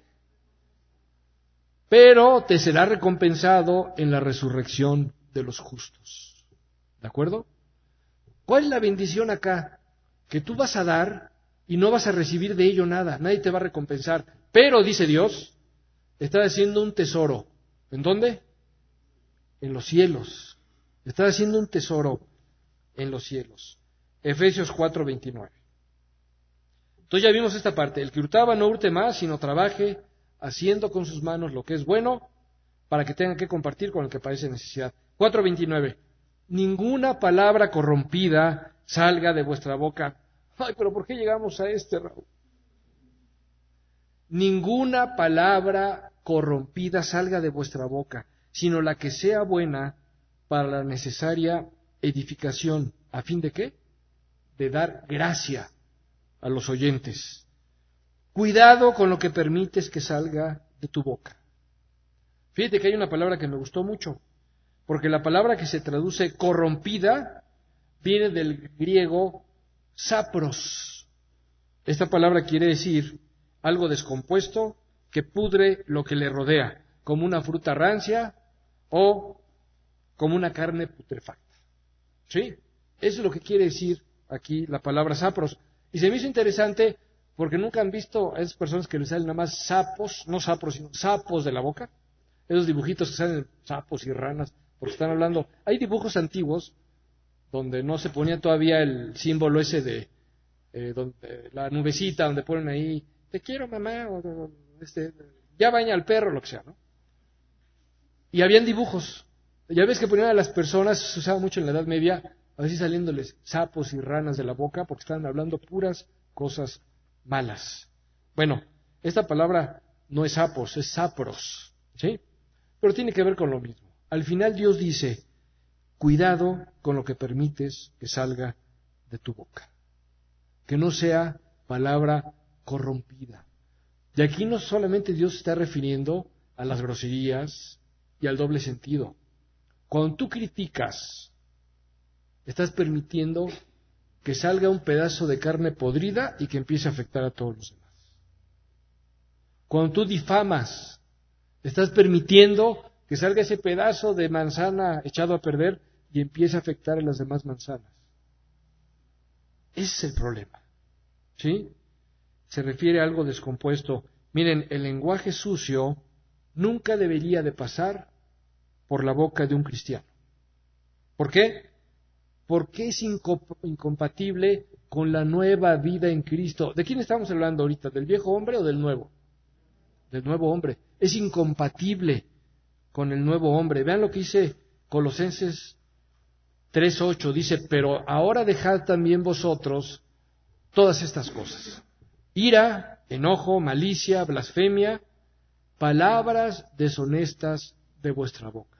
Pero te será recompensado en la resurrección de los justos. ¿De acuerdo? ¿Cuál es la bendición acá? Que tú vas a dar y no vas a recibir de ello nada. Nadie te va a recompensar. Pero, dice Dios, estás haciendo un tesoro. ¿En dónde? En los cielos. Estás haciendo un tesoro en los cielos. Efesios cuatro veintinueve. Entonces ya vimos esta parte. El que hurtaba no hurte más, sino trabaje haciendo con sus manos lo que es bueno para que tengan que compartir con el que padece necesidad. cuatro veintinueve. Ninguna palabra corrompida salga de vuestra boca. Ay, pero ¿por qué llegamos a este, Raúl? Ninguna palabra corrompida salga de vuestra boca, sino la que sea buena para la necesaria edificación. ¿A fin de qué? De dar gracia a los oyentes. Cuidado con lo que permites que salga de tu boca. Fíjate que hay una palabra que me gustó mucho, porque la palabra que se traduce corrompida viene del griego sapros. Esta palabra quiere decir algo descompuesto que pudre lo que le rodea, como una fruta rancia o como una carne putrefacta. ¿Sí? Eso es lo que quiere decir aquí la palabra sapros. Y se me hizo interesante porque nunca han visto a esas personas que les salen nada más sapos, no sapros, sino sapos de la boca. Esos dibujitos que salen sapos y ranas, porque están hablando. Hay dibujos antiguos donde no se ponía todavía el símbolo ese de eh, donde, la nubecita, donde ponen ahí, te quiero mamá, o, o, este, ya baña al perro, lo que sea, ¿no? Y habían dibujos. Ya ves que ponían a las personas, se usaba mucho en la Edad Media, así saliéndoles sapos y ranas de la boca, porque estaban hablando puras cosas malas. Bueno, esta palabra no es apos, es sapros, ¿sí? Pero tiene que ver con lo mismo. Al final Dios dice, cuidado con lo que permites que salga de tu boca. Que no sea palabra corrompida. Y aquí no solamente Dios se está refiriendo a las groserías y al doble sentido. Cuando tú criticas, estás permitiendo que salga un pedazo de carne podrida y que empiece a afectar a todos los demás. Cuando tú difamas, estás permitiendo que salga ese pedazo de manzana echado a perder y empiece a afectar a las demás manzanas. Ese es el problema. ¿Sí? Se refiere a algo descompuesto. Miren, el lenguaje sucio nunca debería de pasar por la boca de un cristiano. ¿Por qué? Porque es incomp- incompatible con la nueva vida en Cristo. ¿De quién estamos hablando ahorita? ¿Del viejo hombre o del nuevo? Del nuevo hombre. Es incompatible con el nuevo hombre. Vean lo que dice Colosenses tres ocho. Dice, pero ahora dejad también vosotros todas estas cosas: ira, enojo, malicia, blasfemia, palabras deshonestas de vuestra boca.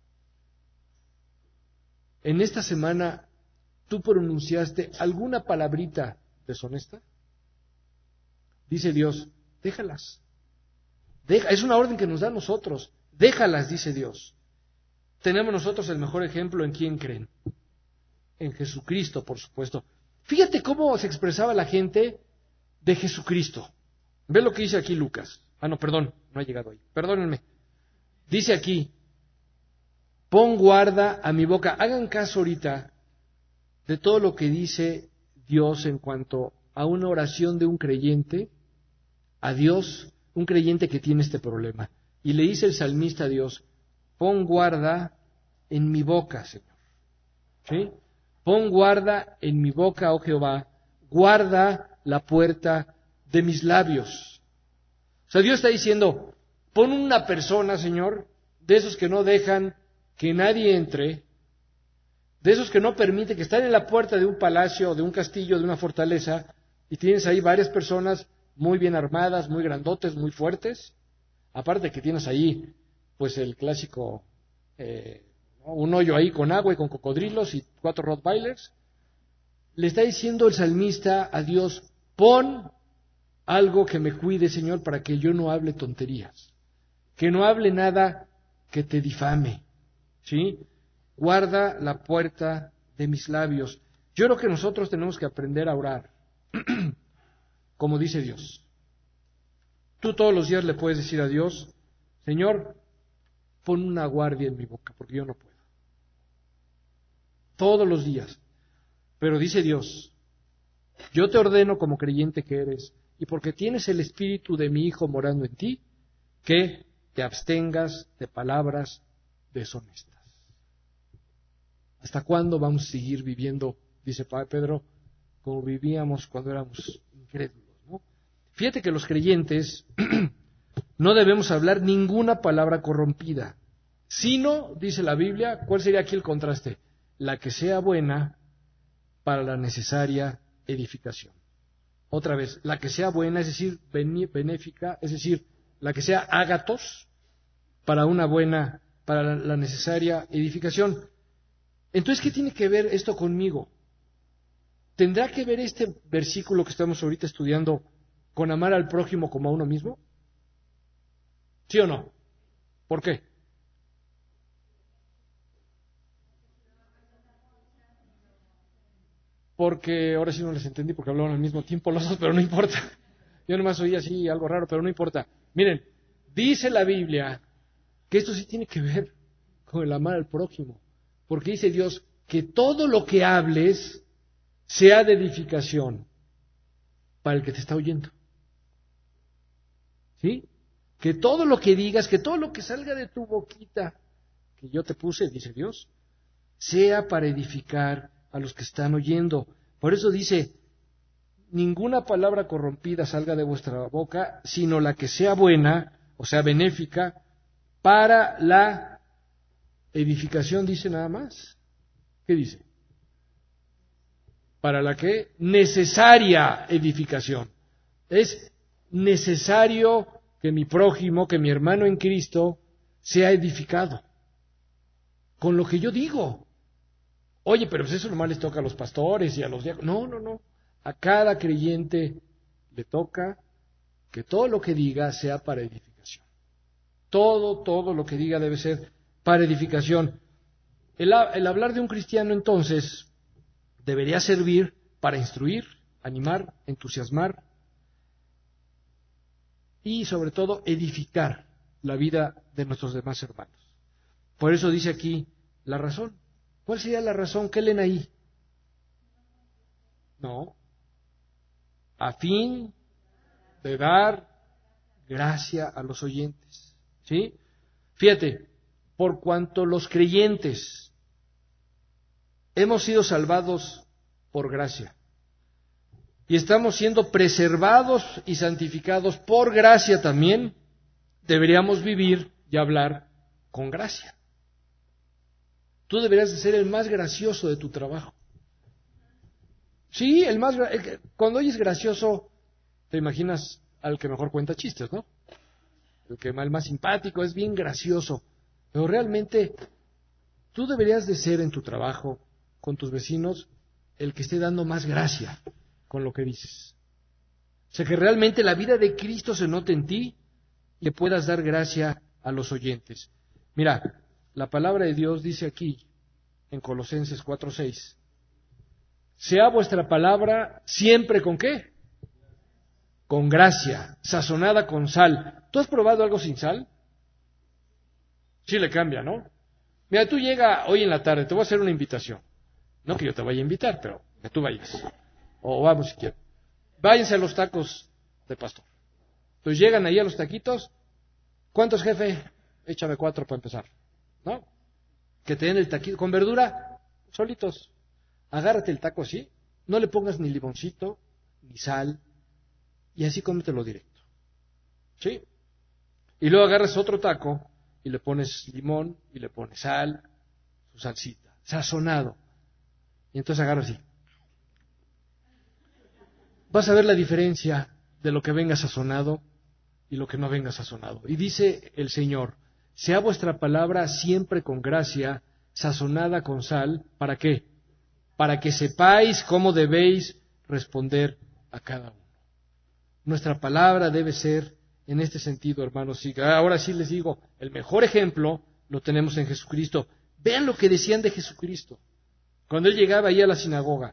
En esta semana, ¿tú pronunciaste alguna palabrita deshonesta? Dice Dios, déjalas. Deja, es una orden que nos da a nosotros. Déjalas, dice Dios. Tenemos nosotros el mejor ejemplo en quién creen. En Jesucristo, por supuesto. Fíjate cómo se expresaba la gente de Jesucristo. Ve lo que dice aquí Lucas. Ah, no, perdón, no ha llegado ahí. Perdónenme. Dice aquí, pon guarda a mi boca. Hagan caso ahorita de todo lo que dice Dios en cuanto a una oración de un creyente a Dios, un creyente que tiene este problema. Y le dice el salmista a Dios, pon guarda en mi boca, Señor. ¿Sí? Pon guarda en mi boca, oh Jehová, guarda la puerta de mis labios. O sea, Dios está diciendo, pon una persona, Señor, de esos que no dejan que nadie entre, de esos que no permiten, que están en la puerta de un palacio, de un castillo, de una fortaleza, y tienes ahí varias personas muy bien armadas, muy grandotes, muy fuertes, aparte que tienes ahí, pues el clásico, eh, un hoyo ahí con agua y con cocodrilos y cuatro rottweilers. Le está diciendo el salmista a Dios, pon algo que me cuide, Señor, para que yo no hable tonterías, que no hable nada que te difame, ¿sí? Guarda la puerta de mis labios. Yo creo que nosotros tenemos que aprender a orar, como dice Dios. Tú todos los días le puedes decir a Dios, Señor, pon una guardia en mi boca, porque yo no puedo. Todos los días. Pero dice Dios, yo te ordeno como creyente que eres, y porque tienes el espíritu de mi Hijo morando en ti, que te abstengas de palabras deshonestas. ¿Hasta cuándo vamos a seguir viviendo, dice Pedro, como vivíamos cuando éramos incrédulos, ¿no? Fíjate que los creyentes no debemos hablar ninguna palabra corrompida, sino, dice la Biblia, ¿cuál sería aquí el contraste? La que sea buena para la necesaria edificación. Otra vez, la que sea buena, es decir, benéfica, es decir, la que sea ágatos para una buena, para la, la necesaria edificación. Entonces, ¿qué tiene que ver esto conmigo? ¿Tendrá que ver este versículo que estamos ahorita estudiando con amar al prójimo como a uno mismo? ¿Sí o no? ¿Por qué? Porque ahora sí no les entendí porque hablaban al mismo tiempo los dos, pero no importa. Yo nomás oí así algo raro, pero no importa. Miren, dice la Biblia que esto sí tiene que ver con el amar al prójimo, porque dice Dios que todo lo que hables sea de edificación para el que te está oyendo. ¿Sí? Que todo lo que digas, que todo lo que salga de tu boquita, que yo te puse, dice Dios, sea para edificar a los que están oyendo. Por eso dice, ninguna palabra corrompida salga de vuestra boca, sino la que sea buena, o sea, benéfica, para la edificación, dice nada más. ¿Qué dice? Para la que necesaria edificación. Es necesario que mi prójimo, que mi hermano en Cristo, sea edificado. Con lo que yo digo. Oye, pero pues eso nomás les toca a los pastores y a los diáconos. No, no, no. A cada creyente le toca que todo lo que diga sea para edificación. Todo, todo lo que diga debe ser para edificación. El, el hablar de un cristiano, entonces, debería servir para instruir, animar, entusiasmar y, sobre todo, edificar la vida de nuestros demás hermanos. Por eso dice aquí la razón. ¿Cuál sería la razón? ¿Qué leen ahí? No. A fin de dar gracia a los oyentes. ¿Sí? Fíjate, por cuanto los creyentes hemos sido salvados por gracia y estamos siendo preservados y santificados por gracia también, deberíamos vivir y hablar con gracia. Tú deberías de ser el más gracioso de tu trabajo. Sí, el más el, cuando oyes gracioso, te imaginas al que mejor cuenta chistes, ¿no? El que el más simpático, es bien gracioso. Pero realmente tú deberías de ser en tu trabajo, con tus vecinos, el que esté dando más gracia con lo que dices. O sea, que realmente la vida de Cristo se note en ti y le puedas dar gracia a los oyentes. Mira, la palabra de Dios dice aquí, en Colosenses cuatro seis, sea vuestra palabra siempre ¿con qué? Con gracia, sazonada con sal. ¿Tú has probado algo sin sal? Sí le cambia, ¿no? Mira, tú llega hoy en la tarde, te voy a hacer una invitación. No que yo te vaya a invitar, pero que tú vayas. O vamos si quieres. Váyanse a los tacos de pastor. Entonces llegan ahí a los taquitos. ¿Cuántos, jefe? Échame cuatro para empezar. ¿No? Que te den el taquito con verdura, solitos. Agárrate el taco así. No le pongas ni limoncito, ni sal. Y así cómetelo directo. ¿Sí? Y luego agarras otro taco y le pones limón y le pones sal, su salsita, sazonado. Y entonces agarras así. Vas a ver la diferencia de lo que venga sazonado y lo que no venga sazonado. Y dice el Señor, sea vuestra palabra siempre con gracia, sazonada con sal, ¿para qué? Para que sepáis cómo debéis responder a cada uno. Nuestra palabra debe ser en este sentido, hermanos. Y ahora sí les digo, el mejor ejemplo lo tenemos en Jesucristo. Vean lo que decían de Jesucristo. Cuando Él llegaba ahí a la sinagoga.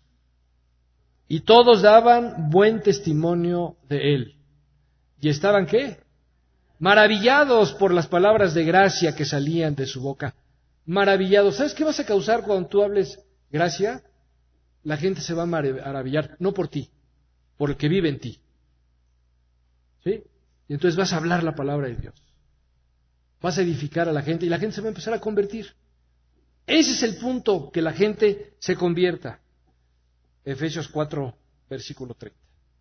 Y todos daban buen testimonio de Él. ¿Y estaban qué? Maravillados por las palabras de gracia que salían de su boca. Maravillados. ¿Sabes qué vas a causar cuando tú hables gracia? La gente se va a maravillar, no por ti, por el que vive en ti. ¿Sí? Y entonces vas a hablar la palabra de Dios. Vas a edificar a la gente y la gente se va a empezar a convertir. Ese es el punto, que la gente se convierta. Efesios cuatro, versículo treinta.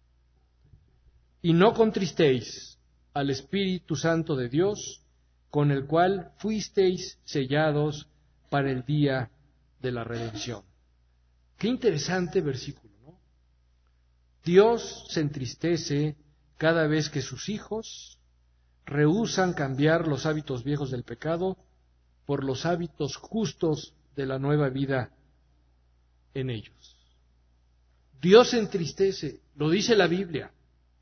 Y no contristéis al Espíritu Santo de Dios, con el cual fuisteis sellados para el día de la redención. Qué interesante versículo, ¿no? Dios se entristece cada vez que sus hijos rehúsan cambiar los hábitos viejos del pecado por los hábitos justos de la nueva vida en ellos. Dios se entristece, lo dice la Biblia.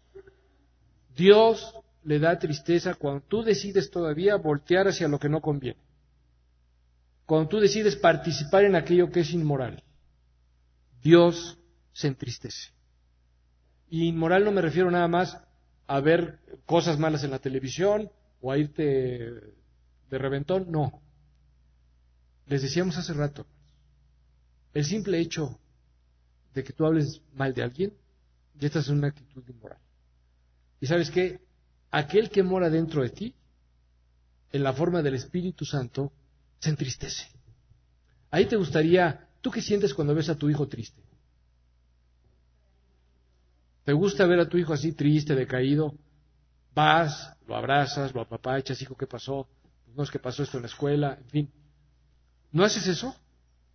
Dios le da tristeza cuando tú decides todavía voltear hacia lo que no conviene. Cuando tú decides participar en aquello que es inmoral. Dios se entristece. Y inmoral no me refiero nada más a ver cosas malas en la televisión o a irte de reventón, no. Les decíamos hace rato, el simple hecho de que tú hables mal de alguien, ya estás en una actitud inmoral. ¿Y sabes qué? Aquel que mora dentro de ti, en la forma del Espíritu Santo, se entristece. Ahí te gustaría, ¿tú qué sientes cuando ves a tu hijo triste? ¿Te gusta ver a tu hijo así triste, decaído? Vas, lo abrazas, lo apapachas, hijo, ¿qué pasó? No es que pasó esto en la escuela, en fin. ¿No haces eso?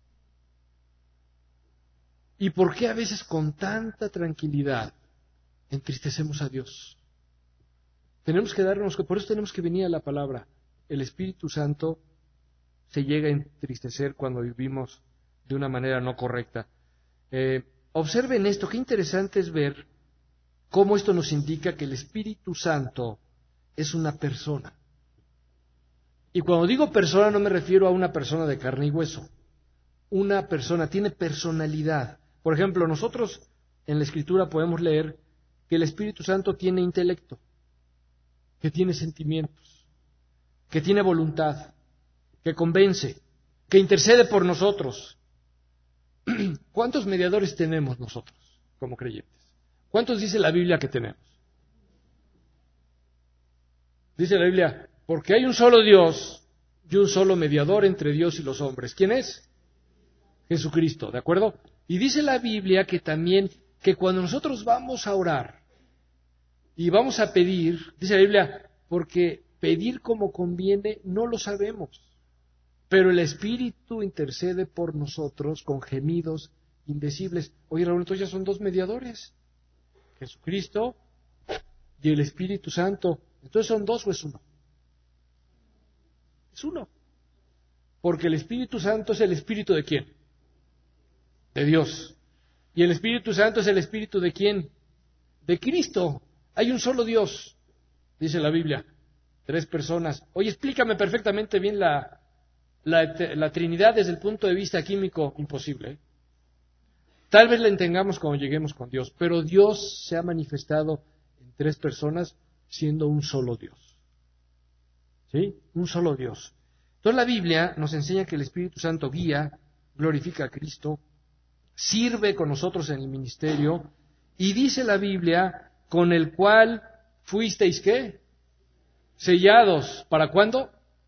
¿Y por qué a veces con tanta tranquilidad entristecemos a Dios. Tenemos que darnos, por eso tenemos que venir a la palabra. El Espíritu Santo se llega a entristecer cuando vivimos de una manera no correcta. Eh, observen esto, qué interesante es ver cómo esto nos indica que el Espíritu Santo es una persona. Y cuando digo persona no me refiero a una persona de carne y hueso. Una persona tiene personalidad. Por ejemplo, nosotros en la Escritura podemos leer que el Espíritu Santo tiene intelecto, que tiene sentimientos, que tiene voluntad, que convence, que intercede por nosotros. ¿Cuántos mediadores tenemos nosotros como creyentes? ¿Cuántos dice la Biblia que tenemos? Dice la Biblia, porque hay un solo Dios y un solo mediador entre Dios y los hombres. ¿Quién es? Jesucristo, ¿de acuerdo? Y dice la Biblia que también, que cuando nosotros vamos a orar y vamos a pedir, dice la Biblia, porque pedir como conviene no lo sabemos, pero el Espíritu intercede por nosotros con gemidos indecibles. Oye, Raúl, entonces ya son dos mediadores, Jesucristo y el Espíritu Santo. ¿Entonces son dos o es uno? Es uno. Porque el Espíritu Santo es el Espíritu ¿de quién? De Dios. ¿Y el Espíritu Santo es el Espíritu de quién? De Cristo. Hay un solo Dios, dice la Biblia. Tres personas. Oye, explícame perfectamente bien la, la, la Trinidad desde el punto de vista químico. Imposible, ¿eh? Tal vez la entendamos cuando lleguemos con Dios, pero Dios se ha manifestado en tres personas siendo un solo Dios. ¿Sí? Un solo Dios. Entonces la Biblia nos enseña que el Espíritu Santo guía, glorifica a Cristo, sirve con nosotros en el ministerio, y dice la Biblia, con el cual fuisteis, ¿qué? Sellados. ¿Para cuándo?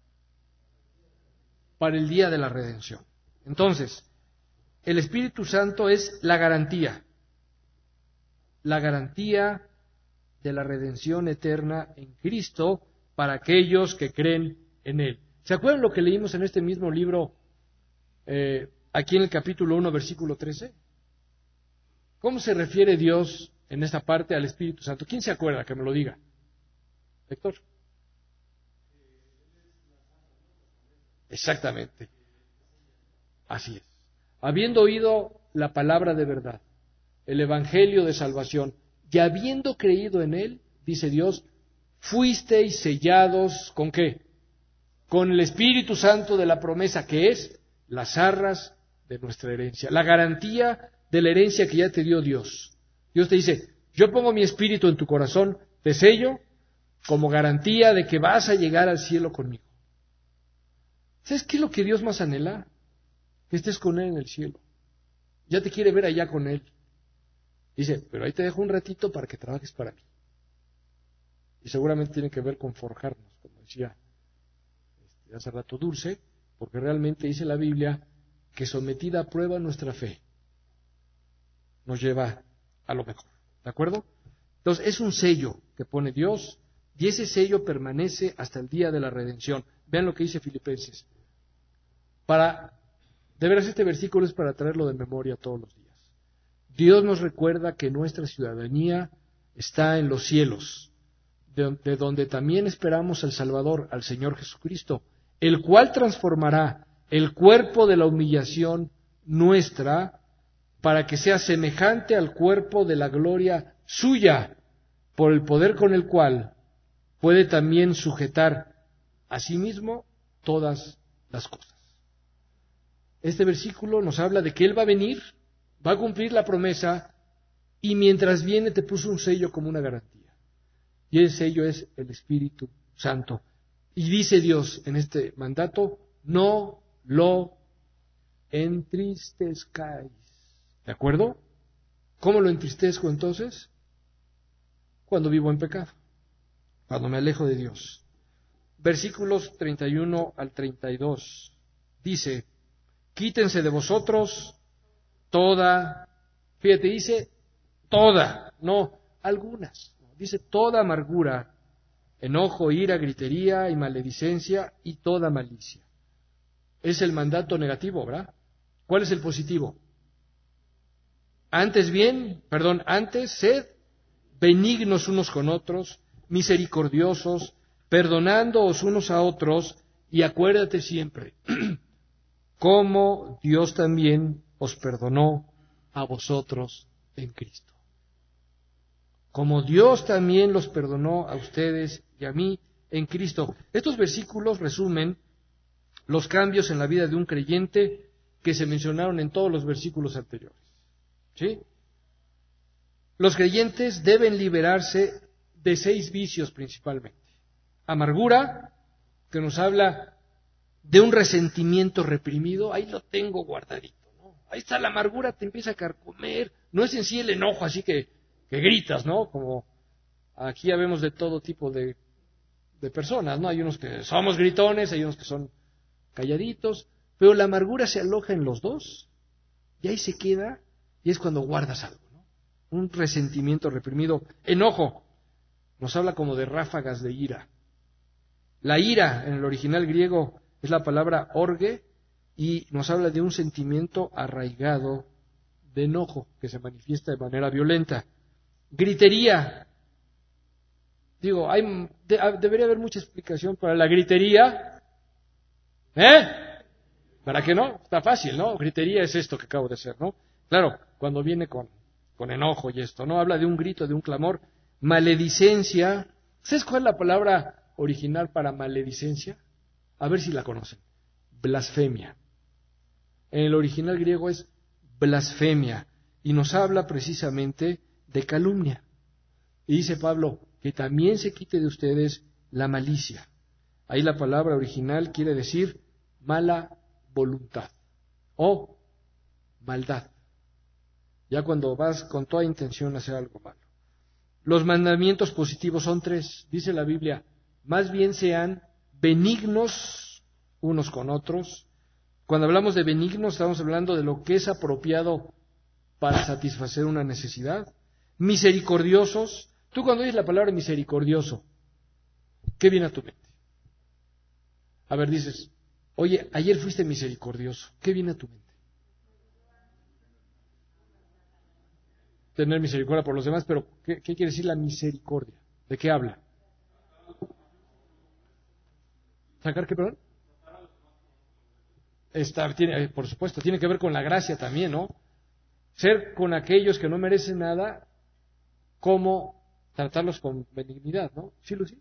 Para el día de la redención. Entonces, el Espíritu Santo es la garantía, la garantía de la redención eterna en Cristo para aquellos que creen en Él. ¿Se acuerdan lo que leímos en este mismo libro, eh, aquí en el capítulo uno, versículo trece? ¿Cómo se refiere Dios en esta parte al Espíritu Santo? ¿Quién se acuerda? Que me lo diga. Héctor. Exactamente. Así es. Habiendo oído la palabra de verdad, el Evangelio de salvación, y habiendo creído en él, dice Dios, fuisteis sellados, ¿con qué? Con el Espíritu Santo de la promesa, que es las arras de nuestra herencia, la garantía de la herencia que ya te dio Dios. Dios te dice, yo pongo mi Espíritu en tu corazón, te sello como garantía de que vas a llegar al cielo conmigo. ¿Sabes qué es lo que Dios más anhela? Que estés con Él en el cielo. Ya te quiere ver allá con Él. Dice, pero ahí te dejo un ratito para que trabajes para mí. Y seguramente tiene que ver con forjarnos, como decía este, hace rato Dulce, porque realmente dice la Biblia que sometida a prueba nuestra fe nos lleva a lo mejor. ¿De acuerdo? Entonces es un sello que pone Dios y ese sello permanece hasta el día de la redención. Vean lo que dice Filipenses. Para, de veras este versículo es para traerlo de memoria todos los días. Dios nos recuerda que nuestra ciudadanía está en los cielos, de, de donde también esperamos al Salvador, al Señor Jesucristo, el cual transformará el cuerpo de la humillación nuestra para que sea semejante al cuerpo de la gloria suya, por el poder con el cual puede también sujetar a sí mismo todas las cosas. Este versículo nos habla de que Él va a venir, va a cumplir la promesa, y mientras viene te puso un sello como una garantía. Y ese sello es el Espíritu Santo. Y dice Dios en este mandato, no lo entristezcáis. ¿De acuerdo? ¿Cómo lo entristezco entonces? Cuando vivo en pecado, cuando me alejo de Dios. Versículos treinta y uno al treinta y dos. Dice, quítense de vosotros toda, fíjate, dice toda, no algunas. Dice toda amargura, enojo, ira, gritería y maledicencia y toda malicia. Es el mandato negativo, ¿verdad? ¿Cuál es el positivo? Antes bien, perdón, antes sed benignos unos con otros, misericordiosos, perdonándoos unos a otros, y acuérdate siempre, cómo Dios también os perdonó a vosotros en Cristo. Como Dios también los perdonó a ustedes y a mí en Cristo. Estos versículos resumen los cambios en la vida de un creyente que se mencionaron en todos los versículos anteriores. ¿Sí? Los creyentes deben liberarse de seis vicios principalmente. Amargura, que nos habla de un resentimiento reprimido, ahí lo tengo guardadito, ¿no? Ahí está la amargura, te empieza a carcomer, no es en sí el enojo, así que, que gritas, ¿no? Como aquí ya vemos de todo tipo de, de personas, ¿no? Hay unos que somos gritones, hay unos que son calladitos, pero la amargura se aloja en los dos, y ahí se queda, y es cuando guardas algo, ¿no? Un resentimiento reprimido. Enojo, nos habla como de ráfagas de ira. La ira, en el original griego, es la palabra orge, y nos habla de un sentimiento arraigado de enojo, que se manifiesta de manera violenta. Gritería. Digo, hay, de, debería haber mucha explicación para la gritería. ¿Eh? ¿Para qué no? Está fácil, ¿no? Gritería es esto que acabo de hacer, ¿no? Claro, cuando viene con, con enojo y esto, ¿no? Habla de un grito, de un clamor. Maledicencia. ¿Sabes cuál es la palabra original para maledicencia? A ver si la conocen. Blasfemia. En el original griego es blasfemia. Y nos habla precisamente de calumnia. Y dice Pablo, que también se quite de ustedes la malicia. Ahí la palabra original quiere decir mala voluntad o maldad. Ya cuando vas con toda intención a hacer algo malo. Los mandamientos positivos son tres. Dice la Biblia, más bien sean benignos unos con otros. Cuando hablamos de benignos estamos hablando de lo que es apropiado para satisfacer una necesidad. Misericordiosos. Tú cuando oyes la palabra misericordioso, ¿qué viene a tu mente? A ver, dices, oye, ayer fuiste misericordioso. ¿Qué viene a tu mente? Tener misericordia por los demás, pero ¿qué, qué quiere decir la misericordia? ¿De qué habla? ¿Sacar qué, perdón? Esta, tiene, por supuesto, tiene que ver con la gracia también, ¿no? Ser con aquellos que no merecen nada, como tratarlos con benignidad, ¿no? ¿Sí, Lucy?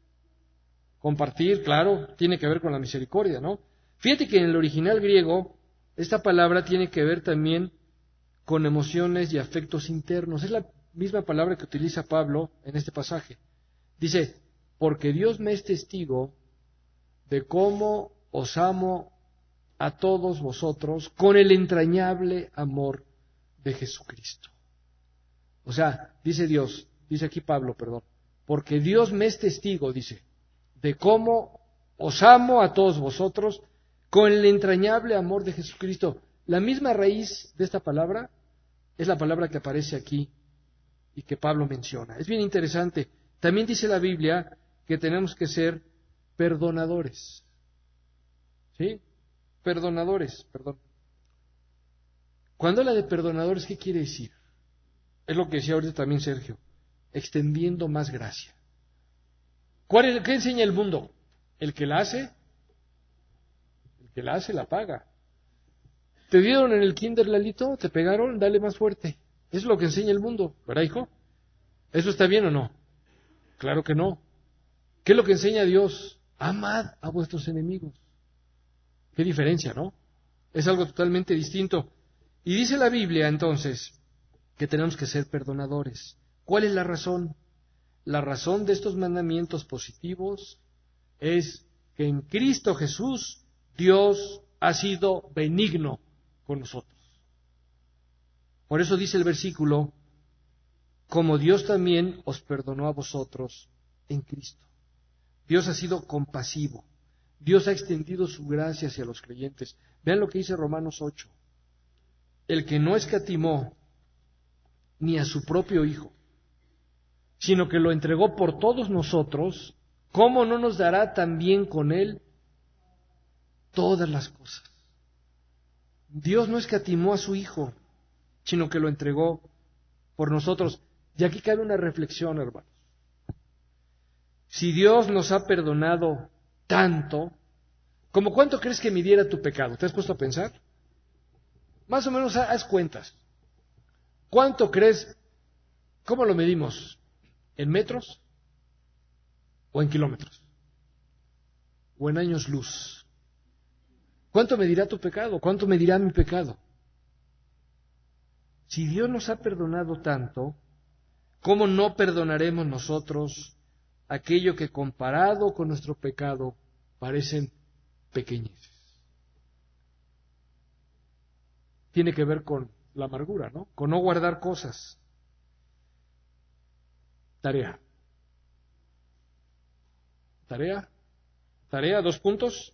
Compartir, claro, tiene que ver con la misericordia, ¿no? Fíjate que en el original griego, esta palabra tiene que ver también con emociones y afectos internos. Es la misma palabra que utiliza Pablo en este pasaje. Dice, porque Dios me es testigo de cómo os amo a todos vosotros con el entrañable amor de Jesucristo. O sea, dice Dios, dice aquí Pablo, perdón, porque Dios me es testigo, dice, de cómo os amo a todos vosotros con el entrañable amor de Jesucristo. La misma raíz de esta palabra es la palabra que aparece aquí y que Pablo menciona. Es bien interesante. También dice la Biblia que tenemos que ser perdonadores. ¿Sí? Perdonadores, perdón. Cuando habla de perdonadores, ¿qué quiere decir? Es lo que decía ahorita también Sergio. Extendiendo más gracia. ¿Cuál es, ¿Qué enseña el mundo? El que la hace, el que la hace la paga. ¿Te dieron en el kinder, Lalito? ¿Te pegaron? Dale más fuerte. Eso es lo que enseña el mundo, ¿verdad, hijo? ¿Eso está bien o no? Claro que no. ¿Qué es lo que enseña Dios? Amad a vuestros enemigos. Qué diferencia, ¿no? Es algo totalmente distinto. Y dice la Biblia, entonces, que tenemos que ser perdonadores. ¿Cuál es la razón? La razón de estos mandamientos positivos es que en Cristo Jesús Dios ha sido benigno con nosotros. Por eso dice el versículo, como Dios también os perdonó a vosotros en Cristo. Dios ha sido compasivo. Dios ha extendido su gracia hacia los creyentes. Vean lo que dice Romanos ocho. El que no escatimó ni a su propio Hijo, sino que lo entregó por todos nosotros, ¿cómo no nos dará también con Él todas las cosas? Dios no escatimó a su Hijo, sino que lo entregó por nosotros. Y aquí cabe una reflexión, hermanos. Si Dios nos ha perdonado tanto, ¿cómo cuánto crees que midiera tu pecado? ¿Te has puesto a pensar? Más o menos haz cuentas. ¿Cuánto crees? ¿Cómo lo medimos? ¿En metros? ¿O en kilómetros? ¿O en años luz? ¿Cuánto medirá tu pecado? ¿Cuánto medirá mi pecado? Si Dios nos ha perdonado tanto, ¿cómo no perdonaremos nosotros aquello que comparado con nuestro pecado parecen pequeñeces? Tiene que ver con la amargura, ¿no? Con no guardar cosas. Tarea. Tarea. Tarea, dos puntos.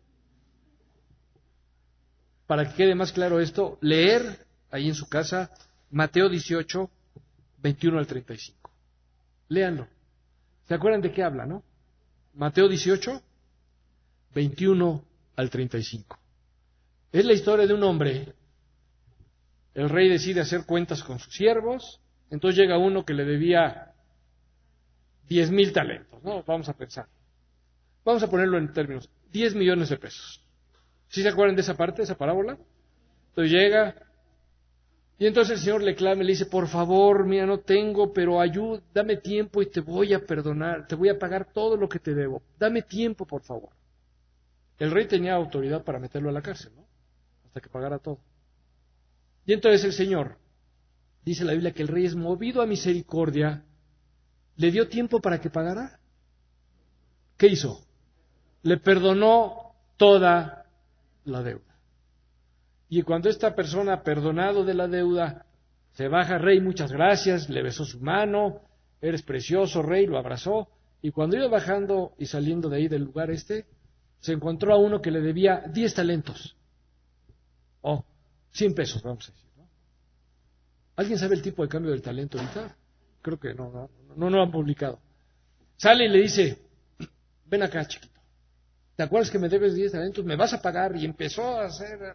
Para que quede más claro esto, leer ahí en su casa Mateo dieciocho, veintiuno al treinta y cinco. Léanlo. ¿Se acuerdan de qué habla, no? Mateo dieciocho, veintiuno al treinta y cinco. Es la historia de un hombre. El rey decide hacer cuentas con sus siervos, entonces llega uno que le debía diez mil talentos, ¿no? Vamos a pensar. Vamos a ponerlo en términos, diez millones de pesos. ¿Sí se acuerdan de esa parte, de esa parábola? Entonces llega, y entonces el Señor le clama y le dice, por favor, mira, no tengo, pero ayúdame, dame tiempo y te voy a perdonar, te voy a pagar todo lo que te debo. Dame tiempo, por favor. El rey tenía autoridad para meterlo a la cárcel, ¿no? Hasta que pagara todo. Y entonces el Señor, dice la Biblia que el rey es movido a misericordia, ¿le dio tiempo para que pagara? ¿Qué hizo? Le perdonó toda la deuda. Y cuando esta persona, perdonado de la deuda, se baja, rey, muchas gracias, le besó su mano, eres precioso, rey, lo abrazó, y cuando iba bajando y saliendo de ahí del lugar este, se encontró a uno que le debía diez talentos. Oh, cien pesos, vamos a decir, ¿no? ¿Alguien sabe el tipo de cambio del talento ahorita? Creo que no, no, no, no lo han publicado. Sale y le dice, ven acá, chiquito, ¿te acuerdas que me debes diez talentos? ¿Me vas a pagar? Y empezó a hacer...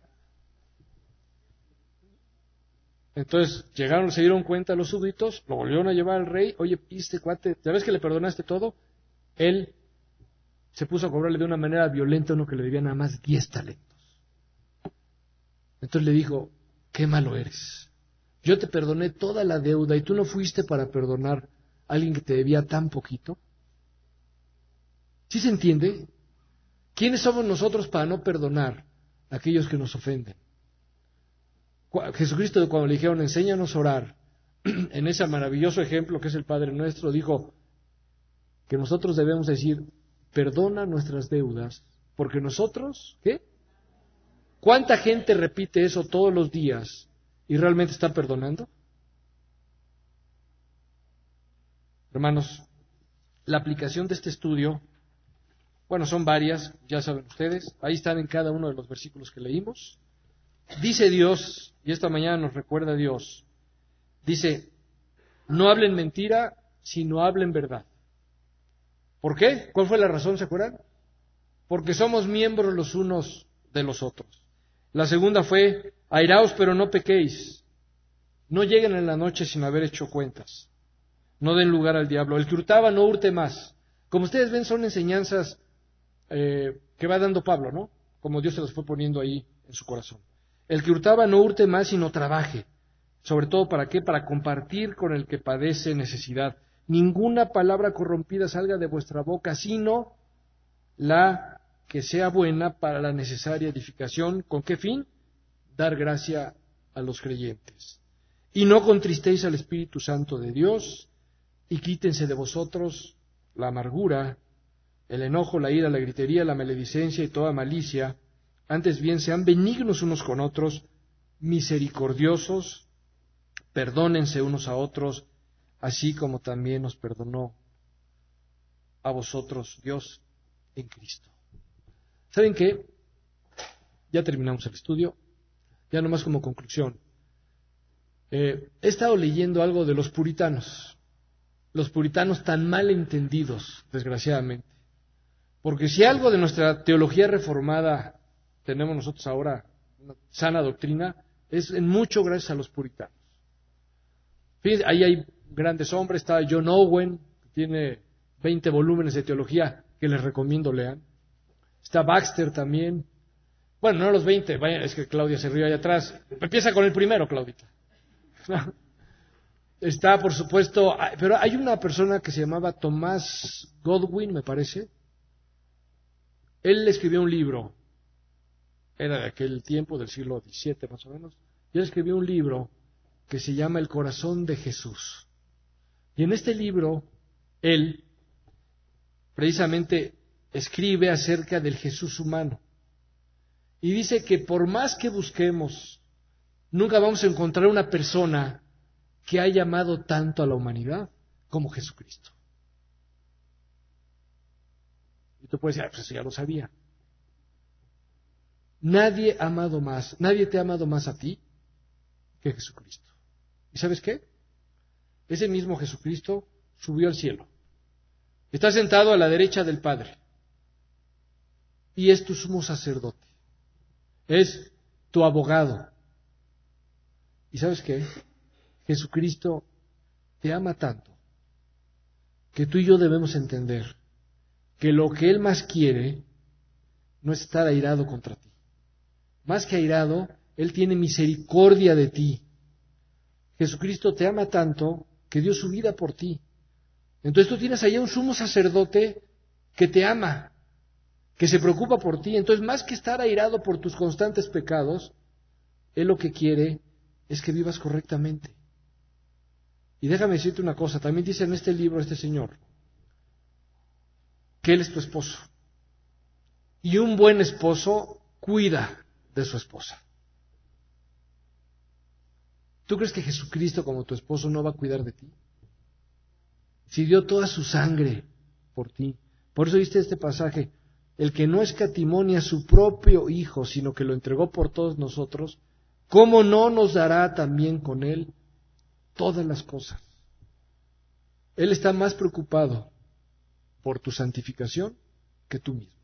Entonces llegaron, se dieron cuenta los súbditos, lo volvieron a llevar al rey, oye, este cuate, ¿ya ves que le perdonaste todo? Él se puso a cobrarle de una manera violenta a uno que le debía nada más diez talentos. Entonces le dijo, qué malo eres. Yo te perdoné toda la deuda y tú no fuiste para perdonar a alguien que te debía tan poquito. ¿Sí se entiende? ¿Quiénes somos nosotros para no perdonar a aquellos que nos ofenden? Jesucristo, cuando le dijeron, enséñanos a orar, en ese maravilloso ejemplo que es el Padre Nuestro, dijo que nosotros debemos decir, perdona nuestras deudas, porque nosotros, ¿qué? ¿Cuánta gente repite eso todos los días y realmente está perdonando? Hermanos, la aplicación de este estudio, bueno, son varias, ya saben ustedes, ahí están en cada uno de los versículos que leímos. Dice Dios, y esta mañana nos recuerda Dios, dice, no hablen mentira, sino hablen verdad. ¿Por qué? ¿Cuál fue la razón, se acuerdan? Porque somos miembros los unos de los otros. La segunda fue, airaos pero no pequéis. No lleguen en la noche sin haber hecho cuentas. No den lugar al diablo. El que hurtaba no hurte más. Como ustedes ven, son enseñanzas eh, que va dando Pablo, ¿no? Como Dios se las fue poniendo ahí en su corazón. El que hurtaba no hurte más, sino trabaje. ¿Sobre todo para qué? Para compartir con el que padece necesidad. Ninguna palabra corrompida salga de vuestra boca, sino la que sea buena para la necesaria edificación. ¿Con qué fin? Dar gracia a los creyentes. Y no contristéis al Espíritu Santo de Dios, y quítense de vosotros la amargura, el enojo, la ira, la gritería, la maledicencia y toda malicia. Antes bien, sean benignos unos con otros, misericordiosos, perdónense unos a otros, así como también nos perdonó a vosotros Dios en Cristo. ¿Saben qué? Ya terminamos el estudio, ya nomás como conclusión. Eh, he estado leyendo algo de los puritanos, los puritanos tan mal entendidos, desgraciadamente. Porque si algo de nuestra teología reformada tenemos nosotros ahora, una sana doctrina, es en mucho gracias a los puritanos. Fíjense, ahí hay grandes hombres. Está John Owen, que tiene veinte volúmenes de teología que les recomiendo lean. Está Baxter también. Bueno, no los veinte, vaya, es que Claudia se rió ahí atrás. Empieza con el primero, Claudita. Está, por supuesto, pero hay una persona que se llamaba Tomás Godwin, me parece. Él escribió un libro, era de aquel tiempo, del siglo diecisiete más o menos, y él escribió un libro que se llama El corazón de Jesús. Y en este libro, él precisamente escribe acerca del Jesús humano. Y dice que por más que busquemos, nunca vamos a encontrar una persona que haya amado tanto a la humanidad como Jesucristo. Y tú puedes decir, ah, pues eso ya lo sabía. Nadie ha amado más, nadie te ha amado más a ti que Jesucristo. ¿Y sabes qué? Ese mismo Jesucristo subió al cielo. Está sentado a la derecha del Padre. Y es tu sumo sacerdote. Es tu abogado. ¿Y sabes qué? Jesucristo te ama tanto que tú y yo debemos entender que lo que Él más quiere no es estar airado contra ti. Más que airado, Él tiene misericordia de ti. Jesucristo te ama tanto que dio su vida por ti. Entonces tú tienes allá un sumo sacerdote que te ama, que se preocupa por ti. Entonces, más que estar airado por tus constantes pecados, Él lo que quiere es que vivas correctamente. Y déjame decirte una cosa, también dice en este libro este señor, que Él es tu esposo. Y un buen esposo cuida de su esposa. ¿Tú crees que Jesucristo como tu esposo no va a cuidar de ti? Si dio toda su sangre por ti. Por eso viste este pasaje, el que no escatimó ni a su propio Hijo, sino que lo entregó por todos nosotros, ¿cómo no nos dará también con Él todas las cosas? Él está más preocupado por tu santificación que tú mismo.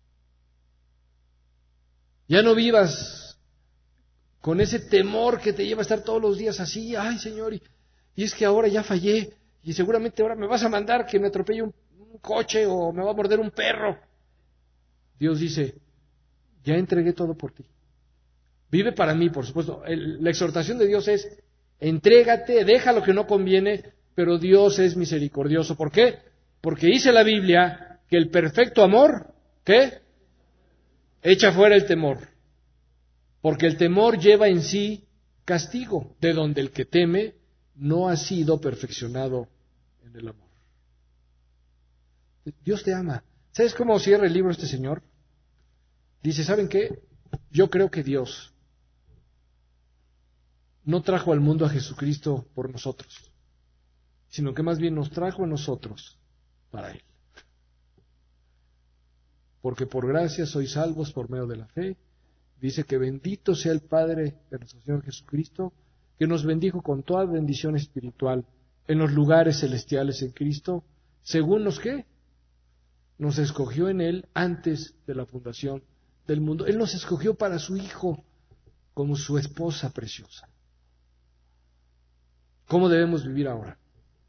Ya no vivas con ese temor que te lleva a estar todos los días así, ay Señor, y, y es que ahora ya fallé, y seguramente ahora me vas a mandar que me atropelle un, un coche o me va a morder un perro. Dios dice, ya entregué todo por ti. Vive para mí, por supuesto. El, la exhortación de Dios es, entrégate, deja lo que no conviene, pero Dios es misericordioso. ¿Por qué? Porque dice la Biblia que el perfecto amor, ¿qué? Echa fuera el temor. Porque el temor lleva en sí castigo, de donde el que teme no ha sido perfeccionado en el amor. Dios te ama. ¿Sabes cómo cierra el libro este señor? Dice, ¿saben qué? Yo creo que Dios no trajo al mundo a Jesucristo por nosotros, sino que más bien nos trajo a nosotros para Él. Porque por gracia sois salvos por medio de la fe. Dice que bendito sea el Padre de nuestro Señor Jesucristo, que nos bendijo con toda bendición espiritual en los lugares celestiales en Cristo, según nos que nos escogió en Él antes de la fundación del mundo. Él nos escogió para su Hijo como su esposa preciosa. ¿Cómo debemos vivir ahora?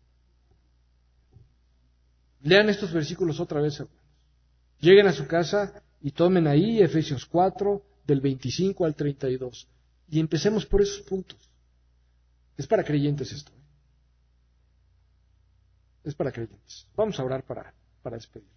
Lean estos versículos otra vez, hermanos. Lleguen a su casa y tomen ahí Efesios cuatro, del veinticinco al treinta y dos. Y empecemos por esos puntos. Es para creyentes esto. ¿eh? Es para creyentes. Vamos a orar para, para despedirnos.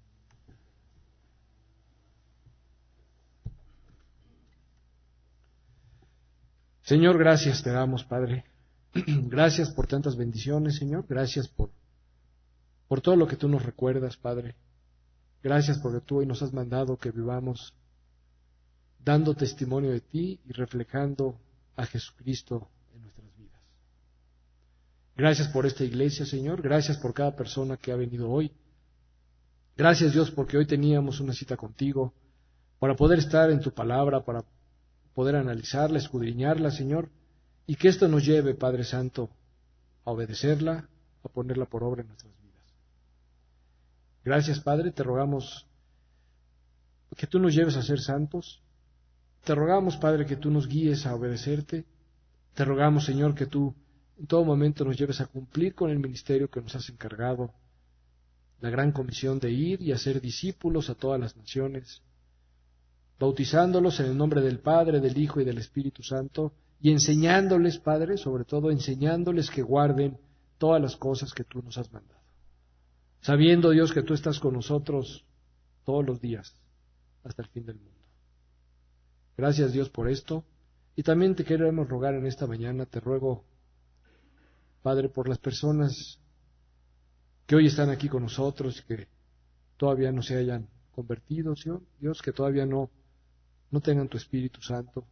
Señor, gracias te damos, Padre. Gracias por tantas bendiciones, Señor. Gracias por, por todo lo que tú nos recuerdas, Padre. Gracias porque tú hoy nos has mandado que vivamos dando testimonio de ti y reflejando a Jesucristo en nuestras vidas. Gracias por esta iglesia, Señor. Gracias por cada persona que ha venido hoy. Gracias, Dios, porque hoy teníamos una cita contigo para poder estar en tu palabra, para poder analizarla, escudriñarla, Señor, y que esto nos lleve, Padre Santo, a obedecerla, a ponerla por obra en nuestras vidas. Gracias, Padre, te rogamos que tú nos lleves a ser santos. Te rogamos, Padre, que tú nos guíes a obedecerte. Te rogamos, Señor, que tú en todo momento nos lleves a cumplir con el ministerio que nos has encargado, la gran comisión de ir y hacer discípulos a todas las naciones, bautizándolos en el nombre del Padre, del Hijo y del Espíritu Santo, y enseñándoles, Padre, sobre todo enseñándoles que guarden todas las cosas que tú nos has mandado. Sabiendo, Dios, que tú estás con nosotros todos los días, hasta el fin del mundo. Gracias, Dios, por esto. Y también te queremos rogar en esta mañana, te ruego, Padre, por las personas que hoy están aquí con nosotros, que todavía no se hayan convertido, Señor, Dios, que todavía no, no tengan tu Espíritu Santo,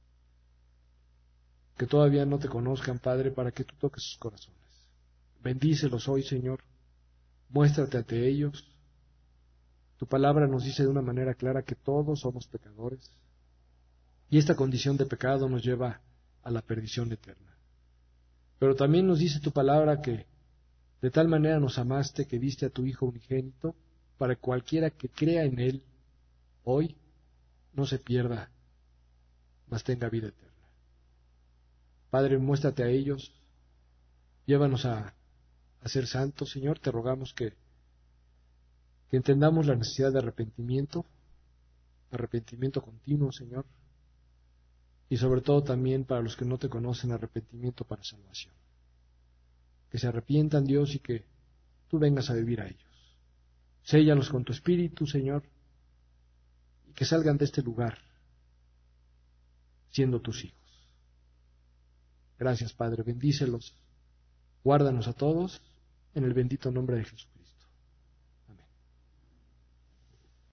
que todavía no te conozcan, Padre, para que tú toques sus corazones. Bendícelos hoy, Señor, muéstrate ante ellos. Tu palabra nos dice de una manera clara que todos somos pecadores, y esta condición de pecado nos lleva a la perdición eterna. Pero también nos dice tu palabra que de tal manera nos amaste que diste a tu Hijo unigénito, para que cualquiera que crea en Él hoy no se pierda, mas tenga vida eterna. Padre, muéstrate a ellos, llévanos a, a ser santos, Señor, te rogamos que, que entendamos la necesidad de arrepentimiento, arrepentimiento continuo, Señor, y sobre todo también para los que no te conocen, arrepentimiento para salvación. Que se arrepientan, Dios, y que tú vengas a vivir a ellos. Séllalos con tu Espíritu, Señor, y que salgan de este lugar siendo tus hijos. Gracias, Padre, bendícelos, guárdanos a todos, en el bendito nombre de Jesús.